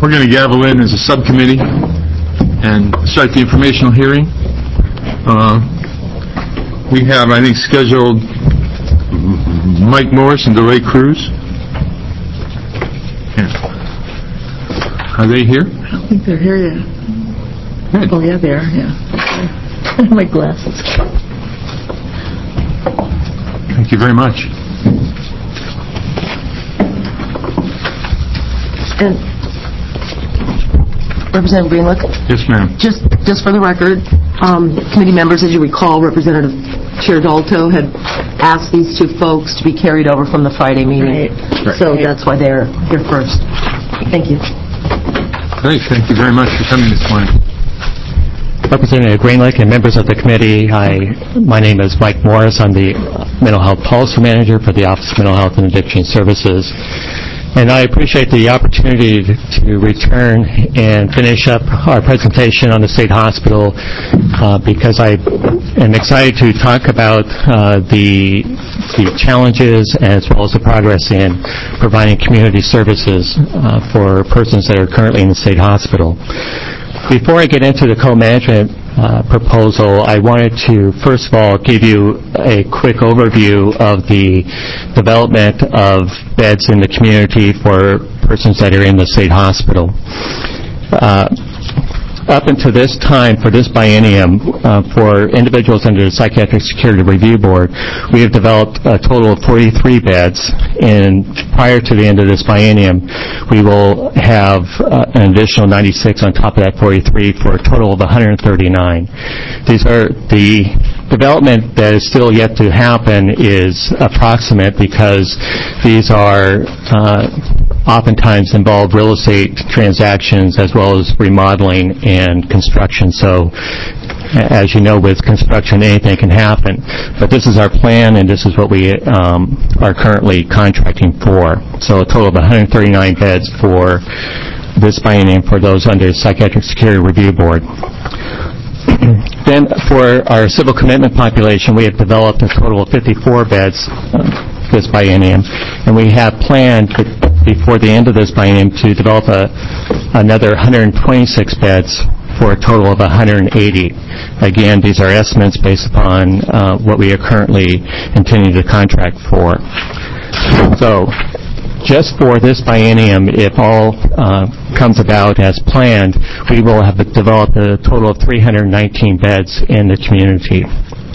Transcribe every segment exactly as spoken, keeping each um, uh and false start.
We're going to gavel in as a subcommittee and start the informational hearing. Uh, we have, I think, scheduled Mike Morris and DeLay Cruz. Yeah. Are they here? I don't think they're here yet. Good. Oh, yeah, they are, yeah. My glasses. Thank you very much. And Representative Greenlick? Yes, ma'am. Just just for the record, um, committee members, as you recall, Representative Chiardalto had asked these two folks to be carried over from the Friday meeting. Right. So Right. that's why they're here first. Thank you. Great. Thank you very much for coming this morning. Representative Greenlick and members of the committee, hi, my name is Mike Morris. I'm the Mental Health Policy Manager for the Office of Mental Health and Addiction Services. And I appreciate the opportunity to return and finish up our presentation on the state hospital uh, because I am excited to talk about uh, the, the challenges as well as the progress in providing community services uh, for persons that are currently in the state hospital. Before I get into the co-management uh, proposal, I wanted to first of all give you a quick overview of the development of beds in the community for persons that are in the state hospital. Uh, Up until this time, for this biennium, uh, for individuals under the Psychiatric Security Review Board, we have developed a total of forty-three beds, and prior to the end of this biennium, we will have uh, an additional ninety-six on top of that forty-three for a total of one hundred thirty-nine. These are the development that is still yet to happen is approximate because these are uh, oftentimes involve real estate transactions as well as remodeling and construction. So as you know, with construction, anything can happen. But this is our plan, and this is what we um, are currently contracting for. So a total of one hundred thirty-nine beds for this biennium for those under the Psychiatric Security Review Board. Then for our civil commitment population, we have developed a total of fifty-four beds uh, this biennium, and we have planned to, before the end of this biennium to develop a, another one hundred twenty-six beds for a total of one hundred eighty. Again, these are estimates based upon uh, what we are currently intending to contract for. So, just for this biennium, if all uh, comes about as planned, we will have developed a total of three hundred nineteen beds in the community.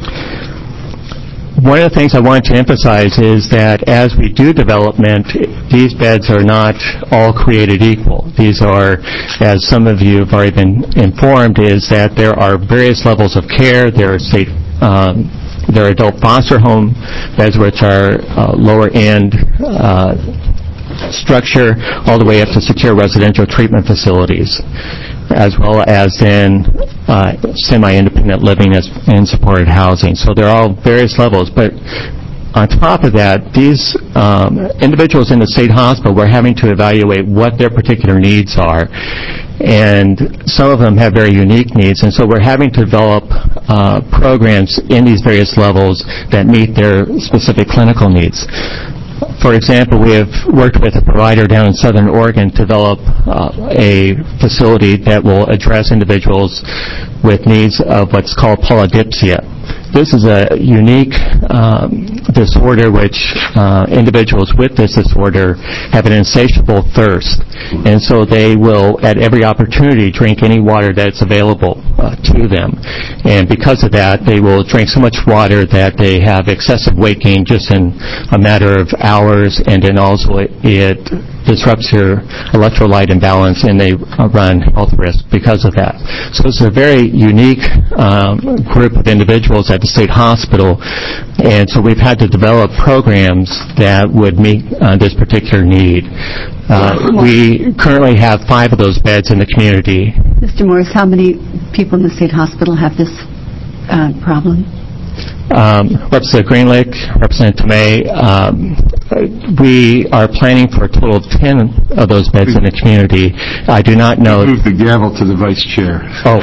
One of the things I wanted to emphasize is that as we do development, these beds are not all created equal. These are, as some of you have already been informed, is that there are various levels of care. There are state um, there are adult foster home beds, which are uh, lower end uh, structure, all the way up to secure residential treatment facilities, as well as then uh, semi-independent living as, and supported housing. So they're all various levels. But on top of that, these um, individuals in the state hospital, we're having to evaluate what their particular needs are. And some of them have very unique needs, and so we're having to develop uh, programs in these various levels that meet their specific clinical needs. For example, we have worked with a provider down in Southern Oregon to develop uh, a facility that will address individuals with needs of what's called polydipsia. This is a unique um, disorder which uh, individuals with this disorder have an insatiable thirst, and so they will, at every opportunity, drink any water that's available uh, to them. And because of that, they will drink so much water that they have excessive weight gain just in a matter of hours, and then also it, it disrupts your electrolyte imbalance, and they uh, run health risk because of that. So it's a very unique um, group of individuals at the state hospital, and so we've had to develop programs that would meet uh, this particular need. Uh, we currently have five of those beds in the community. Mister Morris, how many people in the state hospital have this uh, problem? Um, Representative Greenlick, Representative Tomei, um, we are planning for a total of ten of those beds in the community. I do not know... Move the gavel to the vice chair. Oh.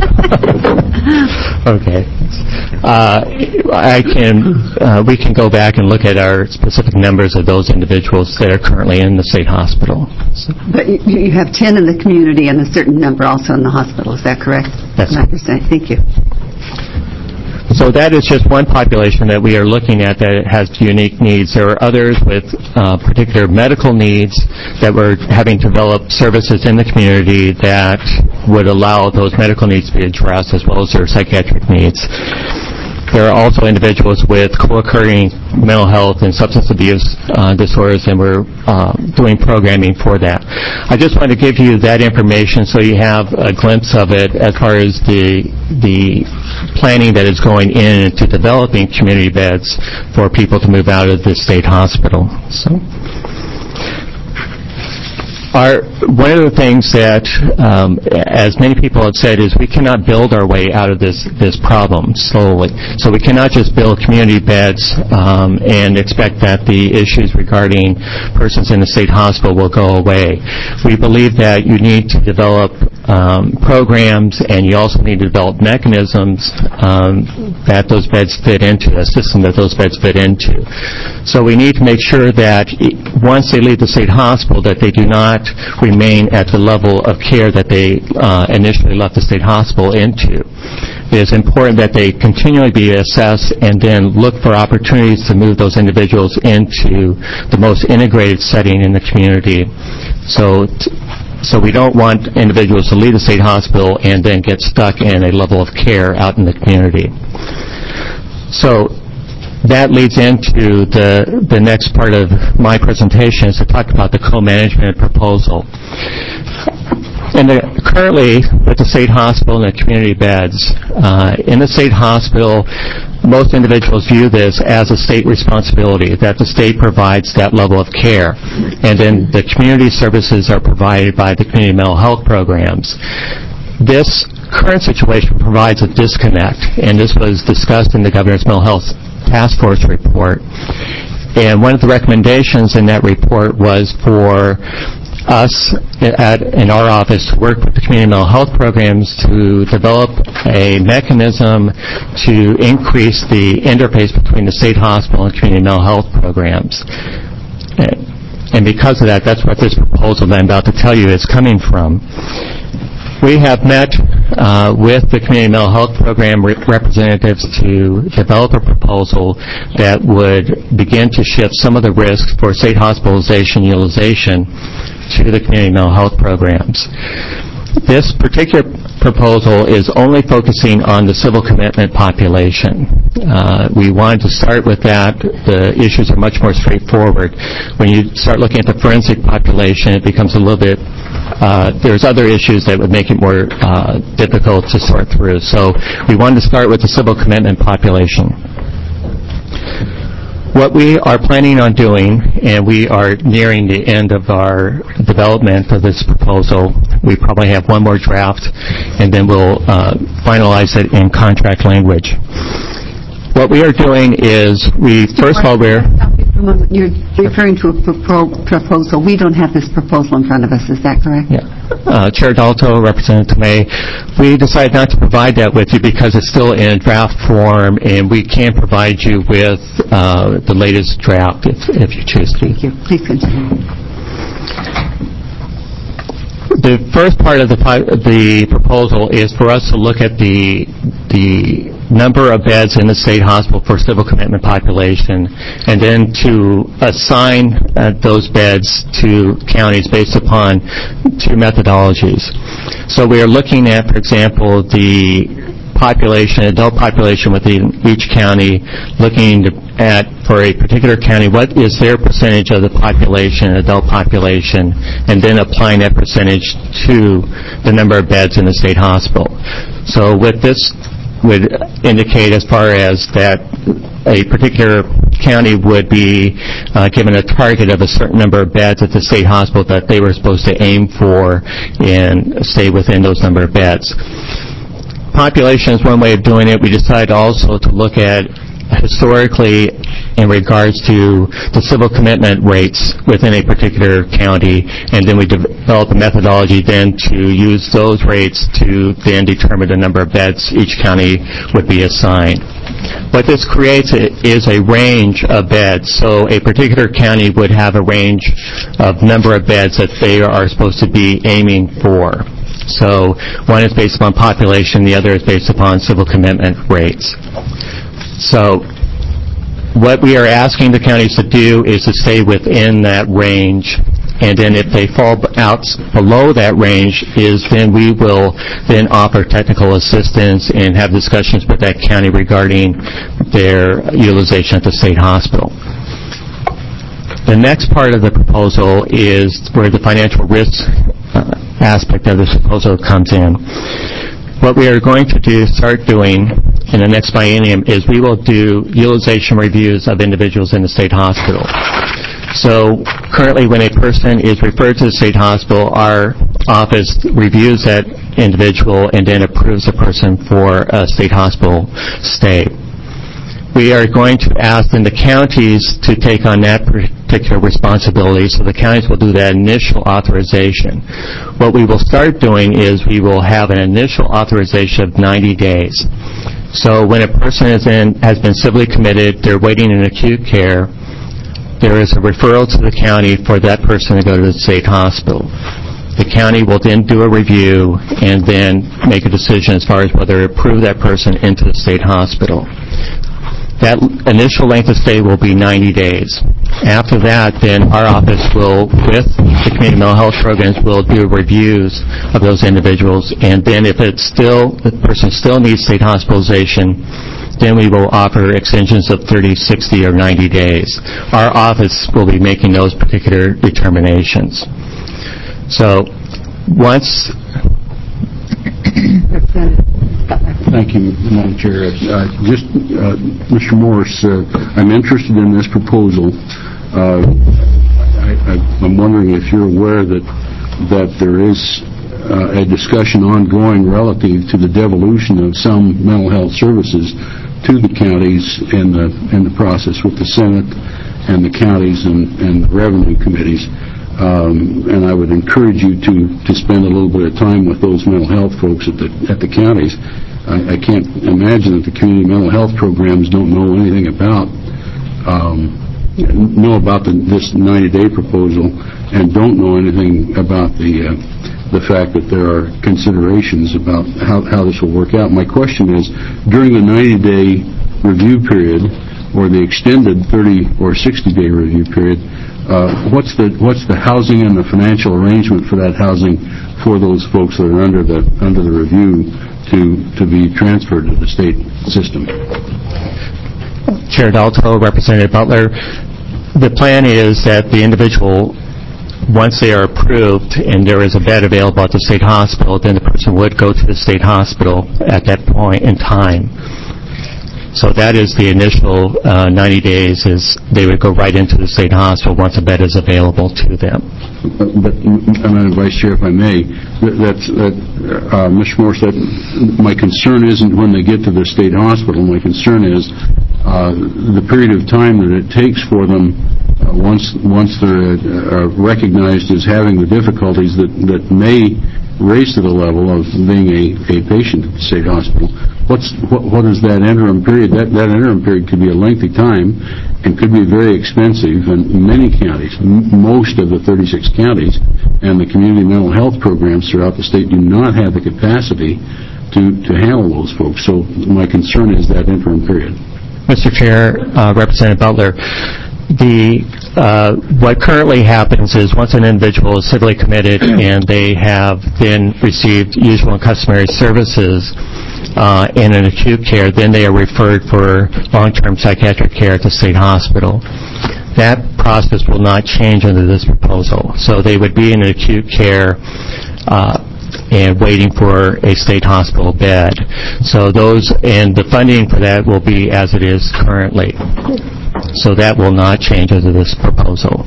Okay. Uh, I can, uh, we can go back and look at our specific numbers of those individuals that are currently in the state hospital. So, But you you have ten in the community and a certain number also in the hospital, is that correct? That's nine percent. Thank you. so that is just one population that we are looking at that has unique needs. There are others with uh, particular medical needs that we're having to develop services in the community that would allow those medical needs to be addressed as well as their psychiatric needs. There are also individuals with co-occurring mental health and substance abuse uh, disorders, and we're uh, doing programming for that. I just want to give you that information so you have a glimpse of it as far as the the planning that is going into developing community beds for people to move out of the state hospital. So. Our, one of the things that, um, as many people have said, is we cannot build our way out of this this problem slowly. So we cannot just build community beds um, and expect that the issues regarding persons in the state hospital will go away. We believe that you need to develop um, programs, and you also need to develop mechanisms um, that those beds fit into, a system that those beds fit into. So we need to make sure that once they leave the state hospital, that they do not remain at the level of care that they uh, initially left the state hospital into. It is important that they continually be assessed and then look for opportunities to move those individuals into the most integrated setting in the community. So, t- so we don't want individuals to leave the state hospital and then get stuck in a level of care out in the community. So, that leads into the the next part of my presentation, is to talk about the co-management proposal. And the, currently, with the state hospital and the community beds, uh, in the state hospital, most individuals view this as a state responsibility, that the state provides that level of care. And then the community services are provided by the community mental health programs. This current situation provides a disconnect, and this was discussed in the Governor's Mental Health Task Force report. And one of the recommendations in that report was for us at, in our office to work with the community mental health programs to develop a mechanism to increase the interface between the state hospital and community mental health programs. And because of that, that's what this proposal that I'm about to tell you is coming from. We have met uh, with the Community Mental Health Program re- representatives to develop a proposal that would begin to shift some of the risks for state hospitalization utilization to the community mental health programs. This particular proposal is only focusing on the civil commitment population. Uh, we wanted to start with that. The issues are much more straightforward. When you start looking at the forensic population, it becomes a little bit, uh, there's other issues that would make it more uh, difficult to sort through. So we wanted to start with the civil commitment population. What we are planning on doing, and we are nearing the end of our development of this proposal, we probably have one more draft, and then we'll uh, finalize it in contract language. What we are doing is, we first of all, we're... You're referring to a propo- proposal. We don't have this proposal in front of us. Is that correct? Yeah. Uh, Chair Dalto, Representative Tomei, we decided not to provide that with you because it's still in draft form, and we can provide you with uh, the latest draft if, if you choose to. Thank you. Please continue. The first part of the the proposal is for us to look at the the number of beds in the state hospital for civil commitment population, and then to assign uh, those beds to counties based upon two methodologies. So we are looking at, for example, the population, adult population within each county, looking at, for a particular county, what is their percentage of the population, adult population, and then applying that percentage to the number of beds in the state hospital. So with this would indicate as far as that a particular county would be uh, given a target of a certain number of beds at the state hospital that they were supposed to aim for and stay within those number of beds. Population is one way of doing it. We decided also to look at historically in regards to the civil commitment rates within a particular county, and then we develop a methodology then to use those rates to then determine the number of beds each county would be assigned. What this creates is a range of beds. So a particular county would have a range of number of beds that they are supposed to be aiming for. So one is based upon population, the other is based upon civil commitment rates. So what we are asking the counties to do is to stay within that range, and then if they fall out below that range, is then we will then offer technical assistance and have discussions with that county regarding their utilization at the state hospital. The next part of the proposal is where the financial risk uh, aspect of this proposal comes in. What we are going to do, start doing in the next biennium, is we will do utilization reviews of individuals in the state hospital. So currently when a person is referred to the state hospital, our office reviews that individual and then approves the person for a state hospital stay. We are going to ask then the counties to take on that particular responsibility, so the counties will do that initial authorization. What we will start doing is we will have an initial authorization of ninety days. So when a person is in, has been civilly committed, they're waiting in acute care, there is a referral to the county for that person to go to the state hospital. The county will then do a review and then make a decision as far as whether to approve that person into the state hospital. That initial length of stay will be ninety days. After that, then our office will, with the community mental health programs, will do reviews of those individuals, and then if it's still, the person still needs state hospitalization, then we will offer extensions of thirty, sixty, or ninety days. Our office will be making those particular determinations. So once... Thank you, Madam Chair. Uh, just, uh, Mister Morris, uh, I'm interested in this proposal. Uh, I, I, I'm wondering if you're aware that that there is uh, a discussion ongoing relative to the devolution of some mental health services to the counties in the in the process with the Senate and the counties and, and the revenue committees. Um, and I would encourage you to, to spend a little bit of time with those mental health folks at the at the counties. I, I can't imagine that the community mental health programs don't know anything about um, know about the, this ninety-day proposal and don't know anything about the uh, the fact that there are considerations about how, how this will work out. My question is, during the ninety-day review period or the extended thirty or sixty-day review period, Uh, what's the what's the housing and the financial arrangement for that housing for those folks that are under the under the review to to be transferred to the state system? Chair Dalto, Representative Butler, the plan is that the individual, once they are approved and there is a bed available at the state hospital, then the person would go to the state hospital at that point in time. So that is the initial uh, ninety days, is they would go right into the state hospital once a bed is available to them. But, but Madam Vice Chair, if I may, that, that's, that, uh, Mister Morse, that my concern isn't when they get to the state hospital. My concern is uh, the period of time that it takes for them uh, once once they're uh, recognized as having the difficulties that, that may raise to the level of being a, a patient at the state hospital. What's, what, what is that interim period? That, that interim period could be a lengthy time and could be very expensive in many counties. M- most of the thirty-six counties and the community mental health programs throughout the state do not have the capacity to, to handle those folks. So my concern is that interim period. Mister Chair, uh, Representative Butler, the uh, what currently happens is once an individual is civilly committed and they have then received usual and customary services uh, in an acute care, then they are referred for long-term psychiatric care at the state hospital. That process will not change under this proposal. So they would be in acute care uh, and waiting for a state hospital bed. So those, and the funding for that will be as it is currently. So that will not change under this proposal.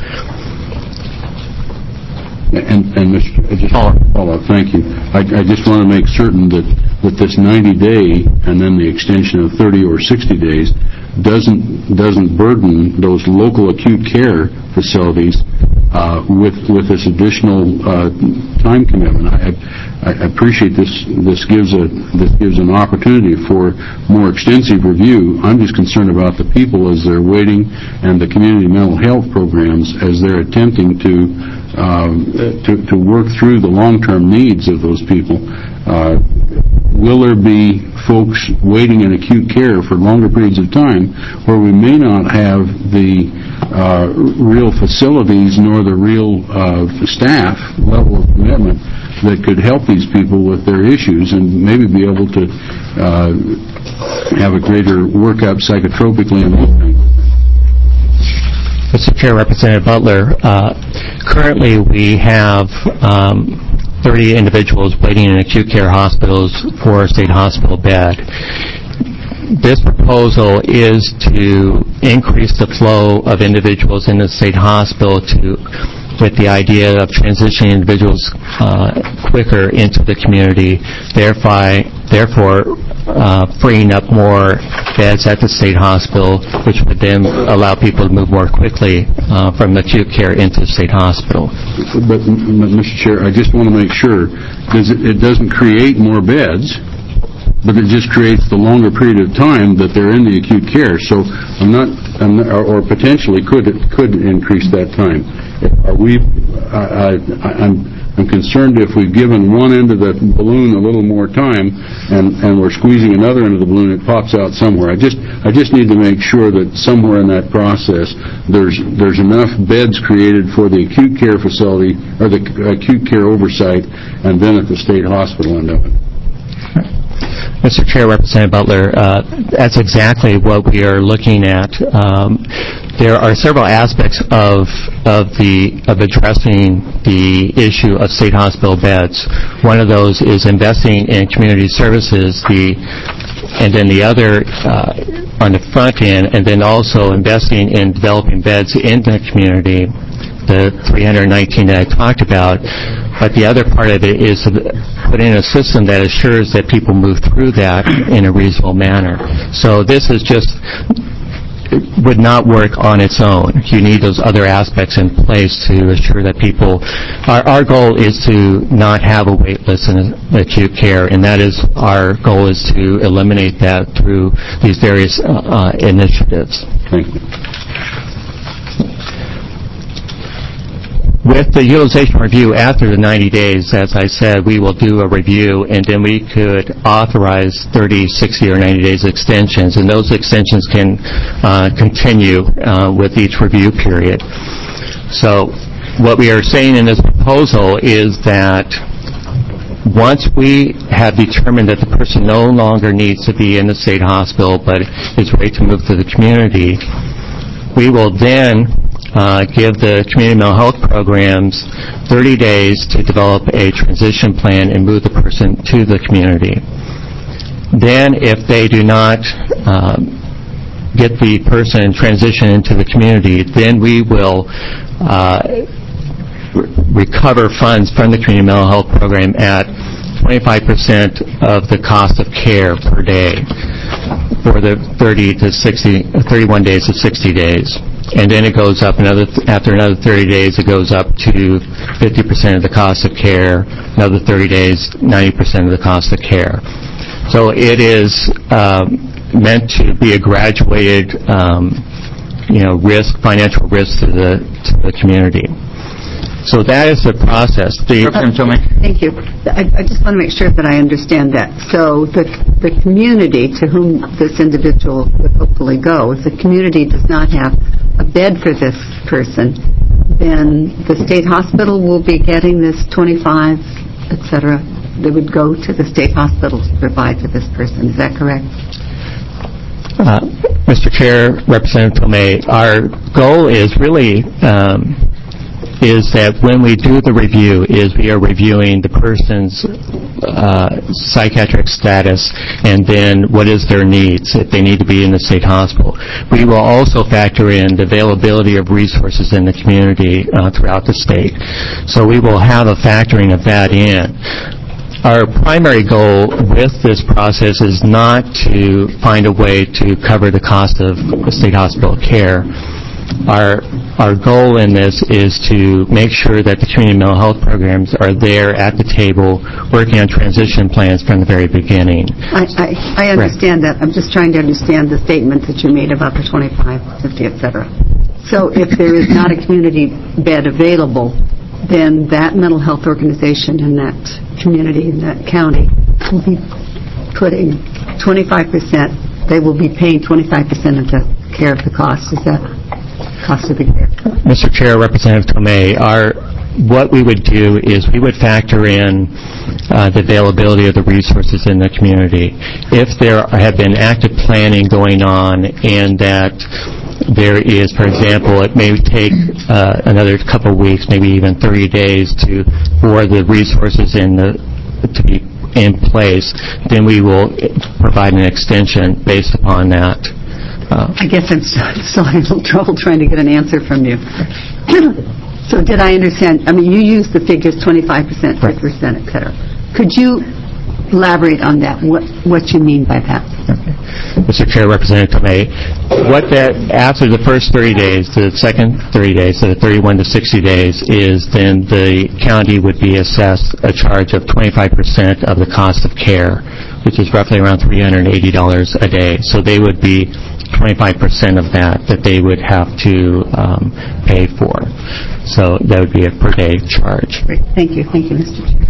And, and Mister I just follow up. Thank you. I, I just want to make certain that that this ninety-day and then the extension of thirty or sixty days doesn't doesn't burden those local acute care facilities uh, with with this additional uh, time commitment. I, I appreciate this. This gives a this gives an opportunity for more extensive review. I'm just concerned about the people as they're waiting, and the community mental health programs as they're attempting to uh, to, to work through the long-term needs of those people. Uh, will there be folks waiting in acute care for longer periods of time where we may not have the uh, real facilities nor the real uh, staff level of commitment that could help these people with their issues and maybe be able to uh, have a greater workup psychotropically and those things? Mister Chair, Representative Butler, uh, currently we have um, thirty individuals waiting in acute care hospitals for a state hospital bed. This proposal is to increase the flow of individuals in the state hospital to, with the idea of transitioning individuals uh, quicker into the community, thereby, therefore uh, freeing up more beds at the state hospital, which would then allow people to move more quickly uh, from acute care into the state hospital. But, Mister Chair, I just want to make sure does it, it doesn't create more beds, but it just creates the longer period of time that they're in the acute care. So I'm not, I'm not or, or potentially could it could increase that time. Are we? I, I, I'm. I'm concerned if we've given one end of the balloon a little more time and, and we're squeezing another end of the balloon, it pops out somewhere. I just I just need to make sure that somewhere in that process there's there's enough beds created for the acute care facility or the acute care oversight and then at the state hospital end of it. Mister Chair, Representative Butler, uh, that's exactly what we are looking at. Um, there are several aspects of of the of addressing the issue of state hospital beds. One of those is investing in community services. The and then the other uh, on the front end, and then also investing in developing beds in the community, the three hundred nineteen that I talked about. But the other part of it is to put in a system that assures that people move through that in a reasonable manner. So this is just, it would not work on its own. You need those other aspects in place to assure that people, our, our goal is to not have a wait list in acute care, and that is, our goal is to eliminate that through these various uh, uh, initiatives. Thank you. With the utilization review after the ninety days, as I said, we will do a review, and then we could authorize thirty, sixty, or ninety days extensions, and those extensions can uh, continue uh, with each review period. So what we are saying in this proposal is that once we have determined that the person no longer needs to be in the state hospital but is ready to move to the community, we will then Uh, give the community mental health programs thirty days to develop a transition plan and move the person to the community. Then, if they do not uh, get the person transition into the community, then we will uh, re- recover funds from the community mental health program at twenty-five percent of the cost of care per day for the thirty to sixty, thirty-one days to sixty days. And then it goes up another, th- after another thirty days, it goes up to fifty percent of the cost of care, another thirty days, ninety percent of the cost of care. So it is um, meant to be a graduated, um, you know, risk, financial risk to the, to the community. So that is the process. The, Thank you. I, I just want to make sure that I understand that. So the the community to whom this individual would hopefully go, if the community does not have a bed for this person, then the state hospital will be getting this twenty-five, et cetera. They would go to the state hospital to provide for this person. Is that correct? Uh, Mister Chair, Representative Tomei, our goal is really um, is that when we do the review, is we are reviewing the person's uh, psychiatric status and then what is their needs if they need to be in the state hospital. We will also factor in the availability of resources in the community uh, throughout the state. So we will have a factoring of that in. Our primary goal with this process is not to find a way to cover the cost of state hospital care. Our our goal in this is to make sure that the community mental health programs are there at the table working on transition plans from the very beginning. I, I, I understand that. I'm just trying to understand the statement that you made about the twenty-five, fifty, et cetera. So if there is not a community bed available, then that mental health organization in that community, in that county, will be putting twenty-five percent, they will be paying twenty-five percent of the care of the cost. Is that cost of the care? Mister Chair, Representative Tomei, our, what we would do is we would factor in uh, the availability of the resources in the community. If there have been active planning going on and that there is, for example, it may take uh, another couple of weeks, maybe even thirty days to for the resources in the to be in place, then we will provide an extension based upon that. Uh, I guess I'm still having a little trouble trying to get an answer from you. So did I understand? I mean, you used the figures twenty-five percent, fifty percent, et cetera. Could you elaborate on that, what what you mean by that? Okay. Mister Chair, Representative Tomei, what that, after the first thirty days, the second thirty days, so the thirty-one to sixty days, is then the county would be assessed a charge of twenty-five percent of the cost of care, which is roughly around three hundred eighty dollars a day. So they would be twenty-five percent of that that they would have to um, pay for. So that would be a per day charge. Great. Thank you. Thank you, Mister Chair.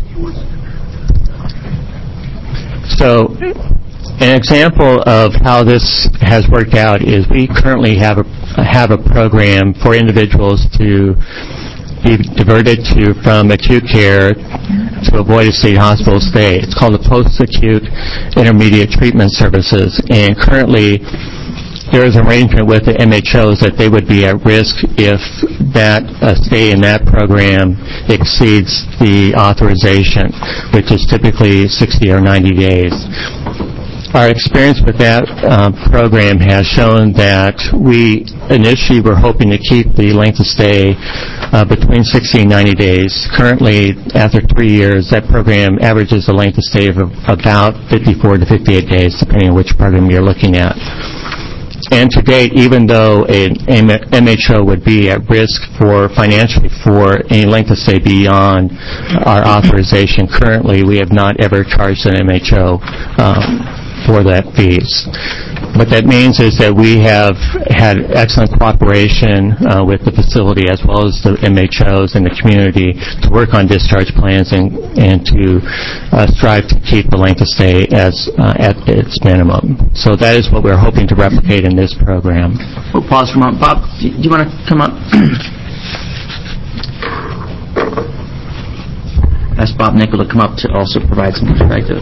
So an example of how this has worked out is we currently have a have a program for individuals to be diverted to from acute care to avoid a state hospital stay. It's called the Post-Acute Intermediate Treatment Services, and currently there is an arrangement with the M H Os that they would be at risk if that uh, stay in that program exceeds the authorization, which is typically sixty or ninety days. Our experience with that uh, program has shown that we initially were hoping to keep the length of stay uh, between sixty and ninety days. Currently, after three years, that program averages a length of stay of about fifty-four to fifty-eight days, depending on which program you're looking at. And to date, even though an M H O would be at risk for financially for any length of stay beyond our authorization, currently we have not ever charged an M H O um, for that fees. What that means is that we have had excellent cooperation uh, with the facility as well as the M H Os and the community to work on discharge plans and, and to uh, strive to keep the length of stay as uh, at its minimum. So that is what we're hoping to replicate in this program. We'll pause for a moment. Bob, do you want to come up? Ask Bob Nickel to come up to also provide some perspective.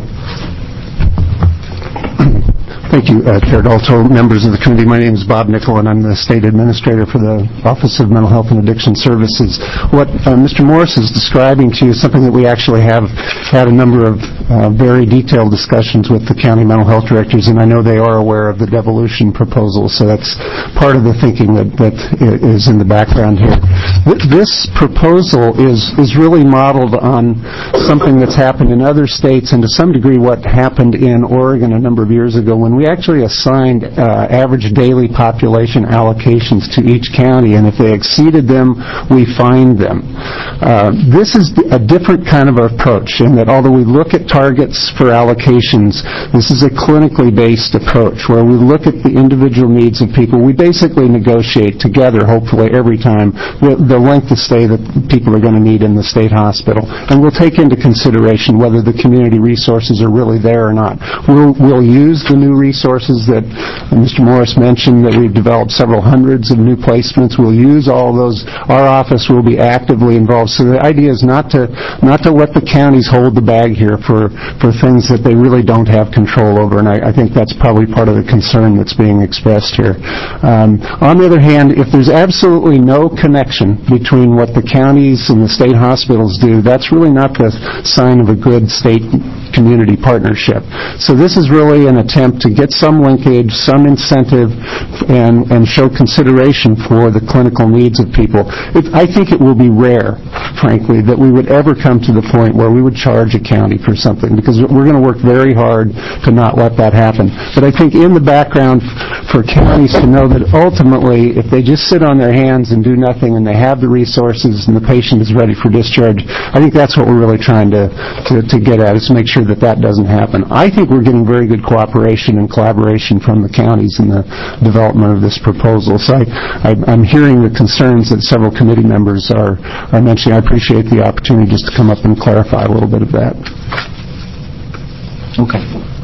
Thank you, uh, Chair Dalto, members of the committee. My name is Bob Nickel, and I'm the State Administrator for the Office of Mental Health and Addiction Services. What uh, Mister Morris is describing to you is something that we actually have had a number of uh, very detailed discussions with the county mental health directors, and I know they are aware of the devolution proposal, so that's part of the thinking that, that is in the background here. This proposal is, is really modeled on something that's happened in other states, and to some degree what happened in Oregon a number of years ago when we actually assigned uh, average daily population allocations to each county, and if they exceeded them, we fined them. Uh, this is a different kind of approach in that although we look at targets for allocations, this is a clinically based approach where we look at the individual needs of people. We basically negotiate together, hopefully every time, the, the length of stay that people are going to need in the state hospital. And we'll take into consideration whether the community resources are really there or not. We'll, we'll use the new resources that Mister Morris mentioned, that we've developed several hundreds of new placements. We'll use all those. Our office will be actively involved. So the idea is not to not to let the counties hold the bag here for, for things that they really don't have control over, and I, I think that's probably part of the concern that's being expressed here. Um, on the other hand, if there's absolutely no connection between what the counties and the state hospitals do, that's really not the sign of a good state community partnership. So this is really an attempt to get some linkage, some incentive, and, and show consideration for the clinical needs of people. It, I think it will be rare, frankly, that we would ever come to the point where we would charge a county for something, because we're going to work very hard to not let that happen. But I think in the background for counties to know that ultimately, if they just sit on their hands and do nothing and they have the resources and the patient is ready for discharge, I think that's what we're really trying to, to, to get at, is to make sure that that doesn't happen. I think we're getting very good cooperation and collaboration from the counties in the development of this proposal. So I, I, I'm hearing the concerns that several committee members are, are mentioning. I appreciate the opportunity just to come up and clarify a little bit of that. Okay.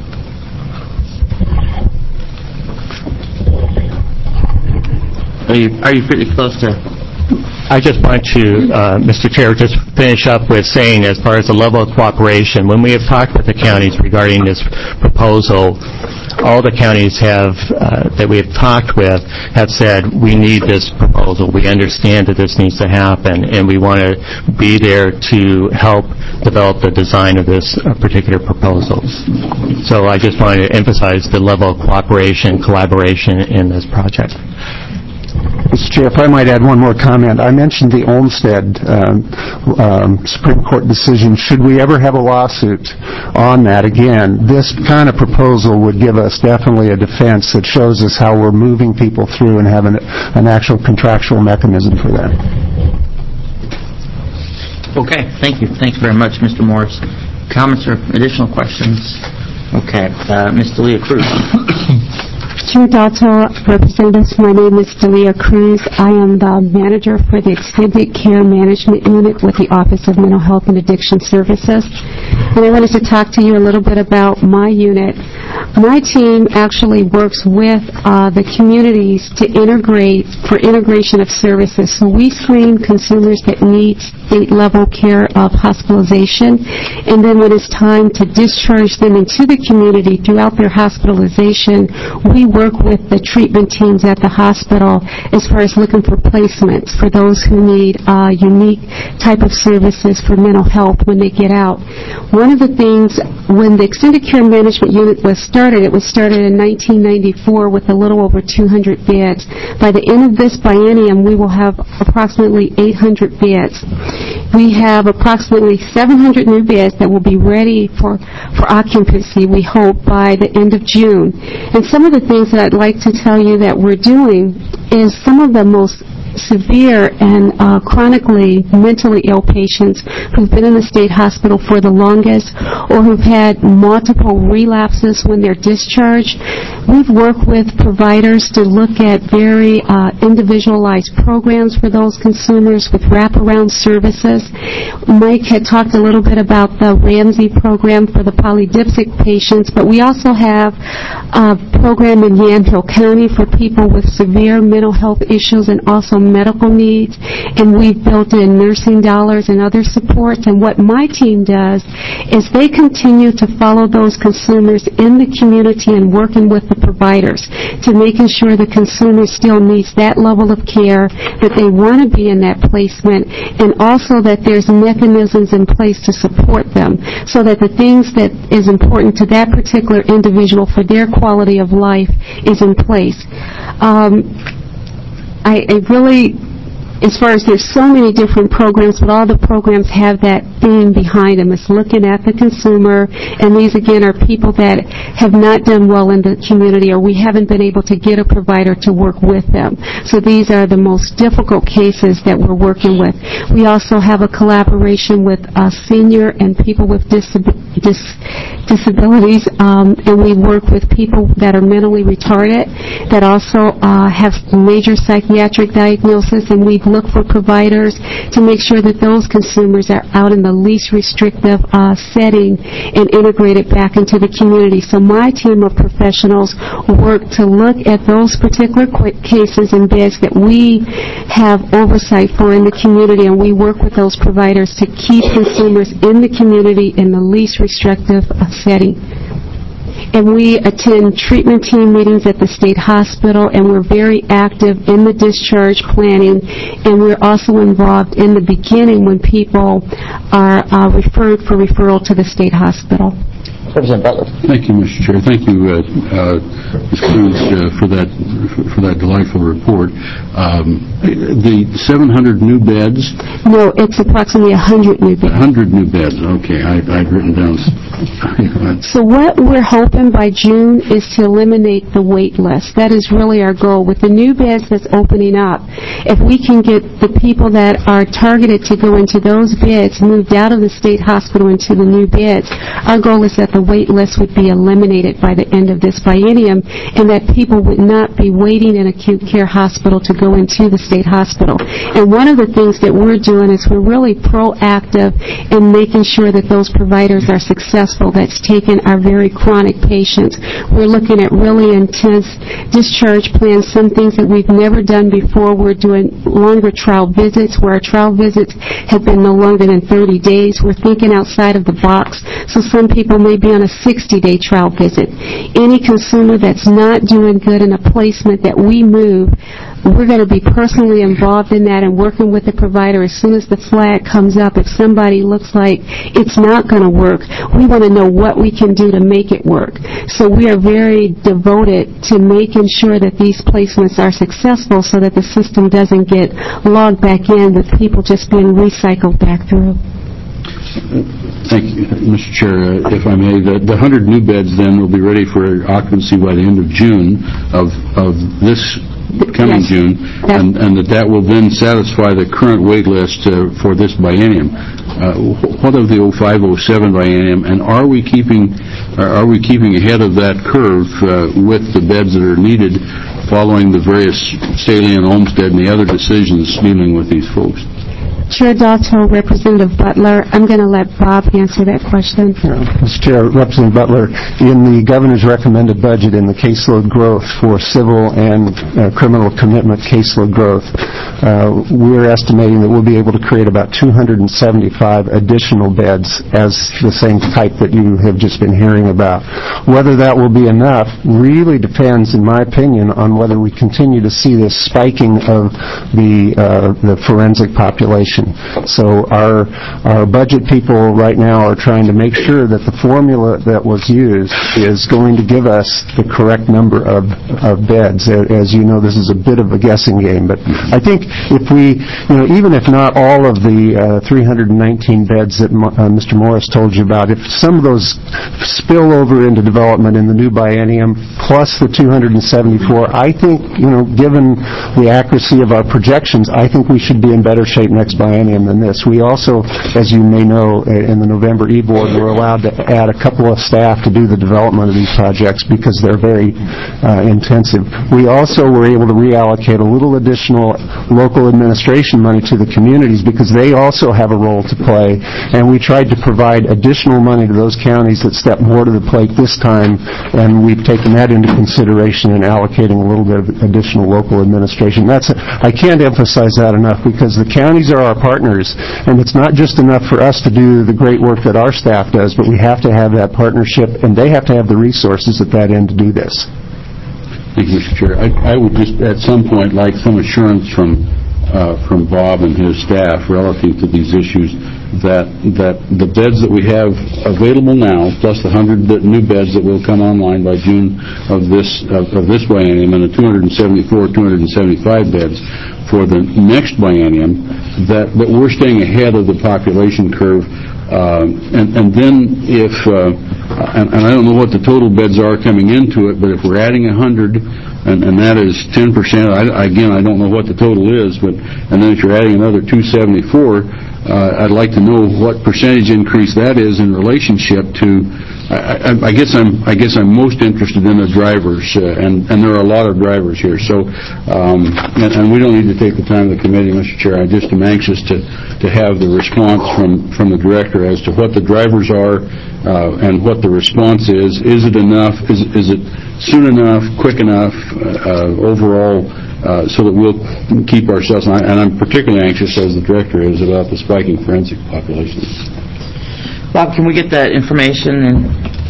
Are you, are you pretty close to... I just want to, uh, Mister Chair, just finish up with saying, as far as the level of cooperation, when we have talked with the counties regarding this proposal, all the counties have, uh, that we have talked with have said, we need this proposal. We understand that this needs to happen, and we want to be there to help develop the design of this uh, particular proposal. So I just wanted to emphasize the level of cooperation, collaboration in this project. Mister Chair, if I might add one more comment. I mentioned the Olmstead um, um, Supreme Court decision. Should we ever have a lawsuit on that again, this kind of proposal would give us definitely a defense that shows us how we're moving people through and have an, an actual contractual mechanism for that. Okay, thank you. Thanks very much, Mister Morris. Comments or additional questions? Okay, uh, Miz Delia Cruz. Chair Dalto, representatives, my name is Delia Cruz. I am the manager for the Extended Care Management Unit with the Office of Mental Health and Addiction Services. And I wanted to talk to you a little bit about my unit. My team actually works with uh, the communities to integrate, for integration of services. So we screen consumers that need state-level care of hospitalization, and then when it's time to discharge them into the community throughout their hospitalization, we work with the treatment teams at the hospital as far as looking for placements for those who need uh, unique type of services for mental health when they get out. One of the things, when the Extended Care Management Unit was started, it was started in nineteen ninety-four with a little over two hundred beds. By the end of this biennium, we will have approximately eight hundred beds. We have approximately seven hundred new beds that will be ready for, for occupancy, we hope, by the end of June. And some of the things that I'd like to tell you that we're doing is some of the most severe and uh, chronically mentally ill patients who've been in the state hospital for the longest or who've had multiple relapses when they're discharged. We've worked with providers to look at very uh, individualized programs for those consumers with wraparound services. Mike had talked a little bit about the Ramsey program for the polydipsic patients, but we also have a program in Yamhill County for people with severe mental health issues and also medical needs, and we've built in nursing dollars and other supports. And what my team does is they continue to follow those consumers in the community and working with the providers to making sure the consumer still needs that level of care, that they want to be in that placement, and also that there's mechanisms in place to support them so that the things that is important to that particular individual for their quality of life is in place. Um, I, I really, as far as there's so many different programs, but all the programs have that theme behind them. It's looking at the consumer, and these, again, are people that have not done well in the community, or we haven't been able to get a provider to work with them. So these are the most difficult cases that we're working with. We also have a collaboration with uh, senior and people with disab- dis- disabilities, um, and we work with people that are mentally retarded, that also uh, have major psychiatric diagnosis, and we've looked for providers to make sure that those consumers are out in the least restrictive uh, setting and integrated back into the community. So my team of professionals work to look at those particular qu- cases and beds that we have oversight for in the community, and we work with those providers to keep consumers in the community in the least restrictive uh, setting. And we attend treatment team meetings at the state hospital, and we're very active in the discharge planning, and we're also involved in the beginning when people are uh, referred for referral to the state hospital. Representative Butler. Thank you, Mister Chair. Thank you, uh, uh, Miz Cruz, uh, for that for that delightful report. Um, the seven hundred new beds. No, it's approximately one hundred new beds. one hundred new beds. Okay, I, I've written down. So what we're hoping by June is to eliminate the wait list. That is really our goal. With the new beds that's opening up, if we can get the people that are targeted to go into those beds moved out of the state hospital into the new beds, our goal is that the wait list would be eliminated by the end of this biennium and that people would not be waiting in acute care hospital to go into the state hospital. And one of the things that we're doing is we're really proactive in making sure that those providers are successful that's taken our very chronic patients. We're looking at really intense discharge plans, some things that we've never done before. We're doing longer trial visits where our trial visits have been no longer than thirty days. We're thinking outside of the box. So some people may be on a sixty-day trial visit. Any consumer that's not doing good in a placement that we move, we're going to be personally involved in that and working with the provider as soon as the flag comes up. If somebody looks like it's not going to work, we want to know what we can do to make it work. So we are very devoted to making sure that these placements are successful so that the system doesn't get logged back in with people just being recycled back through. Thank you, Mister Chair. Uh, if I may, the, the one hundred new beds then will be ready for occupancy by the end of June of, of this coming Yes. June, and, and that that will then satisfy the current wait list uh, for this biennium. Uh, what of the oh five oh seven biennium, and are we keeping are we keeping ahead of that curve uh, with the beds that are needed following the various Staley and Olmsted and the other decisions dealing with these folks? Chair Dalto, Representative Butler, I'm going to let Bob answer that question. Mister Chair, Representative Butler, in the governor's recommended budget in the caseload growth for civil and uh, criminal commitment caseload growth, uh, we're estimating that we'll be able to create about two hundred seventy-five additional beds as the same type that you have just been hearing about. Whether that will be enough really depends, in my opinion, on whether we continue to see this spiking of the uh, the forensic population. So our our budget people right now are trying to make sure that the formula that was used is going to give us the correct number of, of beds. As you know, this is a bit of a guessing game, but I think if we, you know, even if not all of the uh, three hundred nineteen beds that uh, Mister Morris told you about, if some of those spill over into development in the new biennium, plus the two hundred seventy-four, I think, you know, given the accuracy of our projections, I think we should be in better shape next biennium than this. We also, as you may know, in the November E-Board, we're allowed to add a couple of staff to do the development of these projects because they're very uh, intensive. We also were able to reallocate a little additional local administration money to the communities because they also have a role to play, and we tried to provide additional money to those counties that step more to the plate this time, and we've taken that into consideration in allocating a little bit of additional local administration. That's I can't emphasize that enough because the counties are our partners, and it's not just enough for us to do the great work that our staff does, but we have to have that partnership, and they have to have the resources at that end to do this. Thank you, Mister Chair. I, I would just, at some point, like some assurance from uh, from Bob and his staff relative to these issues, that that the beds that we have available now, plus the one hundred new beds that will come online by June of this of, of this biennium, and the two hundred seventy-four, two hundred seventy-five beds for the next biennium, that, that we're staying ahead of the population curve. Uh, and, and then if, uh, and, and I don't know what the total beds are coming into it, but if we're adding one hundred, and, and that is ten percent, I, again, I don't know what the total is, but, and then if you're adding another two hundred seventy-four, uh, I'd like to know what percentage increase that is in relationship to, I, I, I guess I'm, I guess I'm most interested in the drivers, uh, and, and there are a lot of drivers here, so, um, and, and we don't need to take the time of the committee, Mister Chair. I just am anxious to, to have the response from, from the director as to what the drivers are, uh, and what the response is. Is it enough? Is, is it soon enough, quick enough, uh, overall, uh, so that we'll keep ourselves, and, I, and I'm particularly anxious, as the director is, about the spiking forensic population. Bob, can we get that information and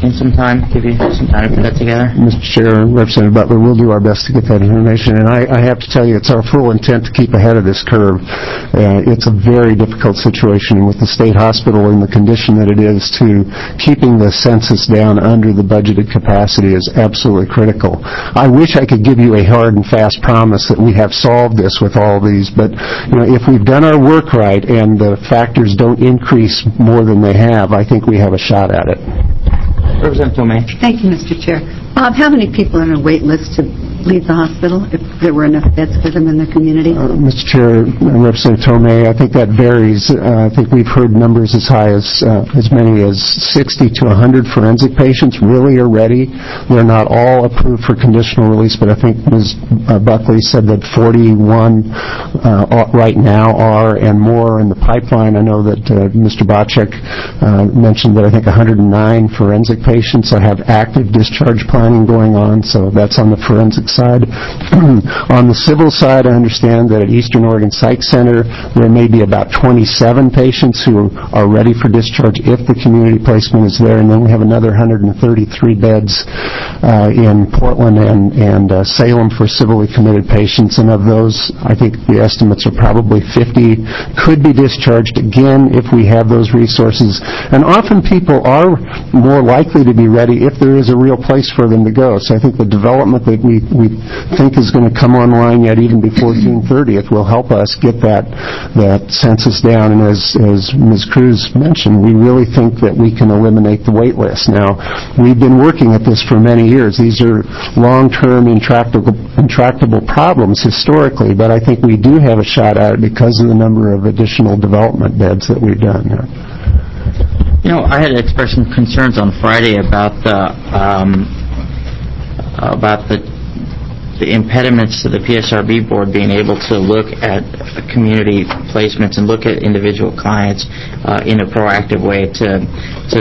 in some time, give you some time to put that together? Mister Chair, Representative Butler, we'll do our best to get that information, and I, I have to tell you, it's our full intent to keep ahead of this curve. Uh, it's a very difficult situation with the state hospital in the condition that it is, to keeping the census down under the budgeted capacity is absolutely critical. I wish I could give you a hard and fast promise that we have solved this with all these, but you know, if we've done our work right and the factors don't increase more than they have, I think we have a shot at it. Representative Tomei. Thank you, Mister Chair. Bob, how many people are on a wait list to leave the hospital, if there were enough beds for them in the community? Uh, Mister Chair, Representative Tomei, I think that varies. Uh, I think we've heard numbers as high as uh, as many as sixty to one hundred forensic patients really are ready. They're not all approved for conditional release, but I think Miz Buckley said that forty-one uh, right now are, and more in the pipeline. I know that uh, Mister Bocek uh, mentioned that I think one hundred nine forensic patients have active discharge planning going on, so that's on the forensic side. On the civil side, I understand that at Eastern Oregon Psych Center, there may be about twenty-seven patients who are ready for discharge if the community placement is there, and then we have another one hundred thirty-three beds uh, in Portland and, and uh, Salem for civilly committed patients, and of those, I think the estimates are probably fifty could be discharged again if we have those resources. And often people are more likely to be ready if there is a real place for them to go. So I think the development that we, we think is going to come online yet even before June thirtieth will help us get that that census down. And as, as Miz Cruz mentioned, we really think that we can eliminate the wait list. Now, we've been working at this for many years. These are long-term intractable, intractable problems historically, but I think we do have a shot at it because of the number of additional development beds that we've done. You know, I had expressed some concerns on Friday about the um, about the the impediments to the P S R B board being able to look at community placements and look at individual clients uh, in a proactive way to to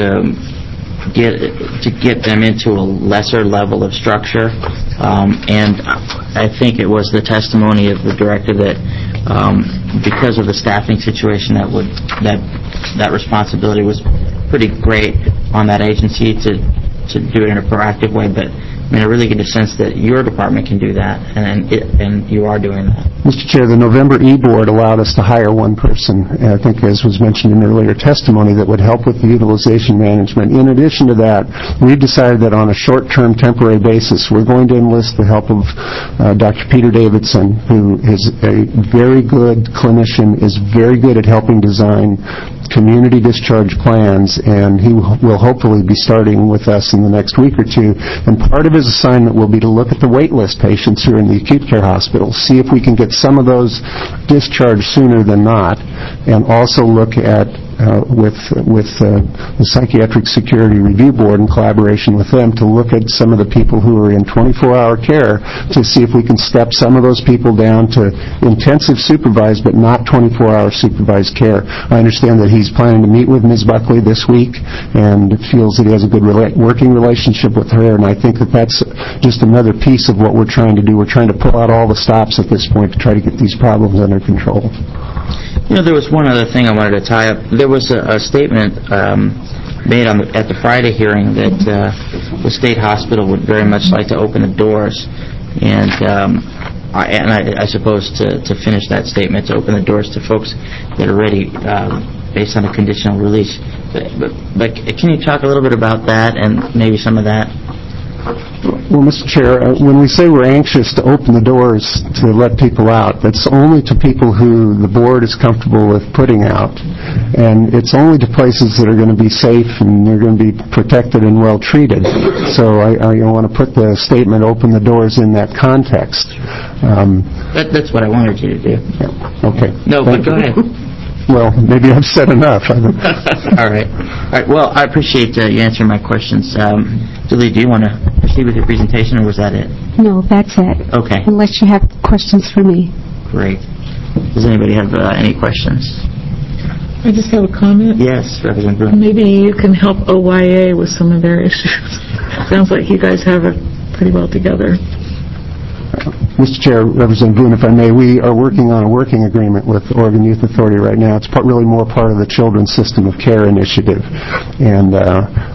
get to get them into a lesser level of structure. Um, and I think it was the testimony of the director that um, because of the staffing situation, that would that that responsibility was pretty great on that agency to to do it in a proactive way, but I mean, I really get a sense that your department can do that, and it, and you are doing that. Mister Chair, the November E-Board allowed us to hire one person, I think as was mentioned in earlier testimony, that would help with the utilization management. In addition to that, we've decided that on a short-term temporary basis, we're going to enlist the help of uh, Doctor Peter Davidson, who is a very good clinician, is very good at helping design community discharge plans, and he will hopefully be starting with us in the next week or two. And part of his assignment will be to look at the wait list patients who are in the acute care hospitals, see if we can get some of those discharged sooner than not, and also look at Uh, with with uh, the Psychiatric Security Review Board in collaboration with them to look at some of the people who are in twenty-four hour care to see if we can step some of those people down to intensive supervised but not twenty-four hour supervised care. I understand that he's planning to meet with Miz Buckley this week and feels that he has a good rela- working relationship with her, and I think that that's just another piece of what we're trying to do. We're trying to pull out all the stops at this point to try to get these problems under control. You know, there was one other thing I wanted to tie up. There was a, a statement um, made on the, at the Friday hearing that uh, the state hospital would very much like to open the doors, and um, I, and I, I suppose to, to finish that statement, to open the doors to folks that are ready um, based on a conditional release. But, but, but can you talk a little bit about that and maybe some of that? Well, Mister Chair, uh, when we say we're anxious to open the doors to let people out, that's only to people who the board is comfortable with putting out, and it's only to places that are going to be safe and they're going to be protected and well treated. So I, I want to put the statement "open the doors" in that context. Um, that, that's what I wanted you to do. Yeah. Okay. No, Thank but go you. ahead. Well, maybe I've said enough. All right. All right. Well, I appreciate uh, you answering my questions. Um, Julie, do you want to proceed with your presentation, or was that it? No, that's it. Okay. Unless you have questions for me. Great. Does anybody have uh, any questions? I just have a comment. Yes, Representative Boone. Maybe you can help O Y A with some of their issues. Sounds like you guys have it pretty well together. Mister Chair, Representative Boone, if I may, we are working on a working agreement with Oregon Youth Authority right now. It's part, really more part of the Children's System of Care initiative. And uh,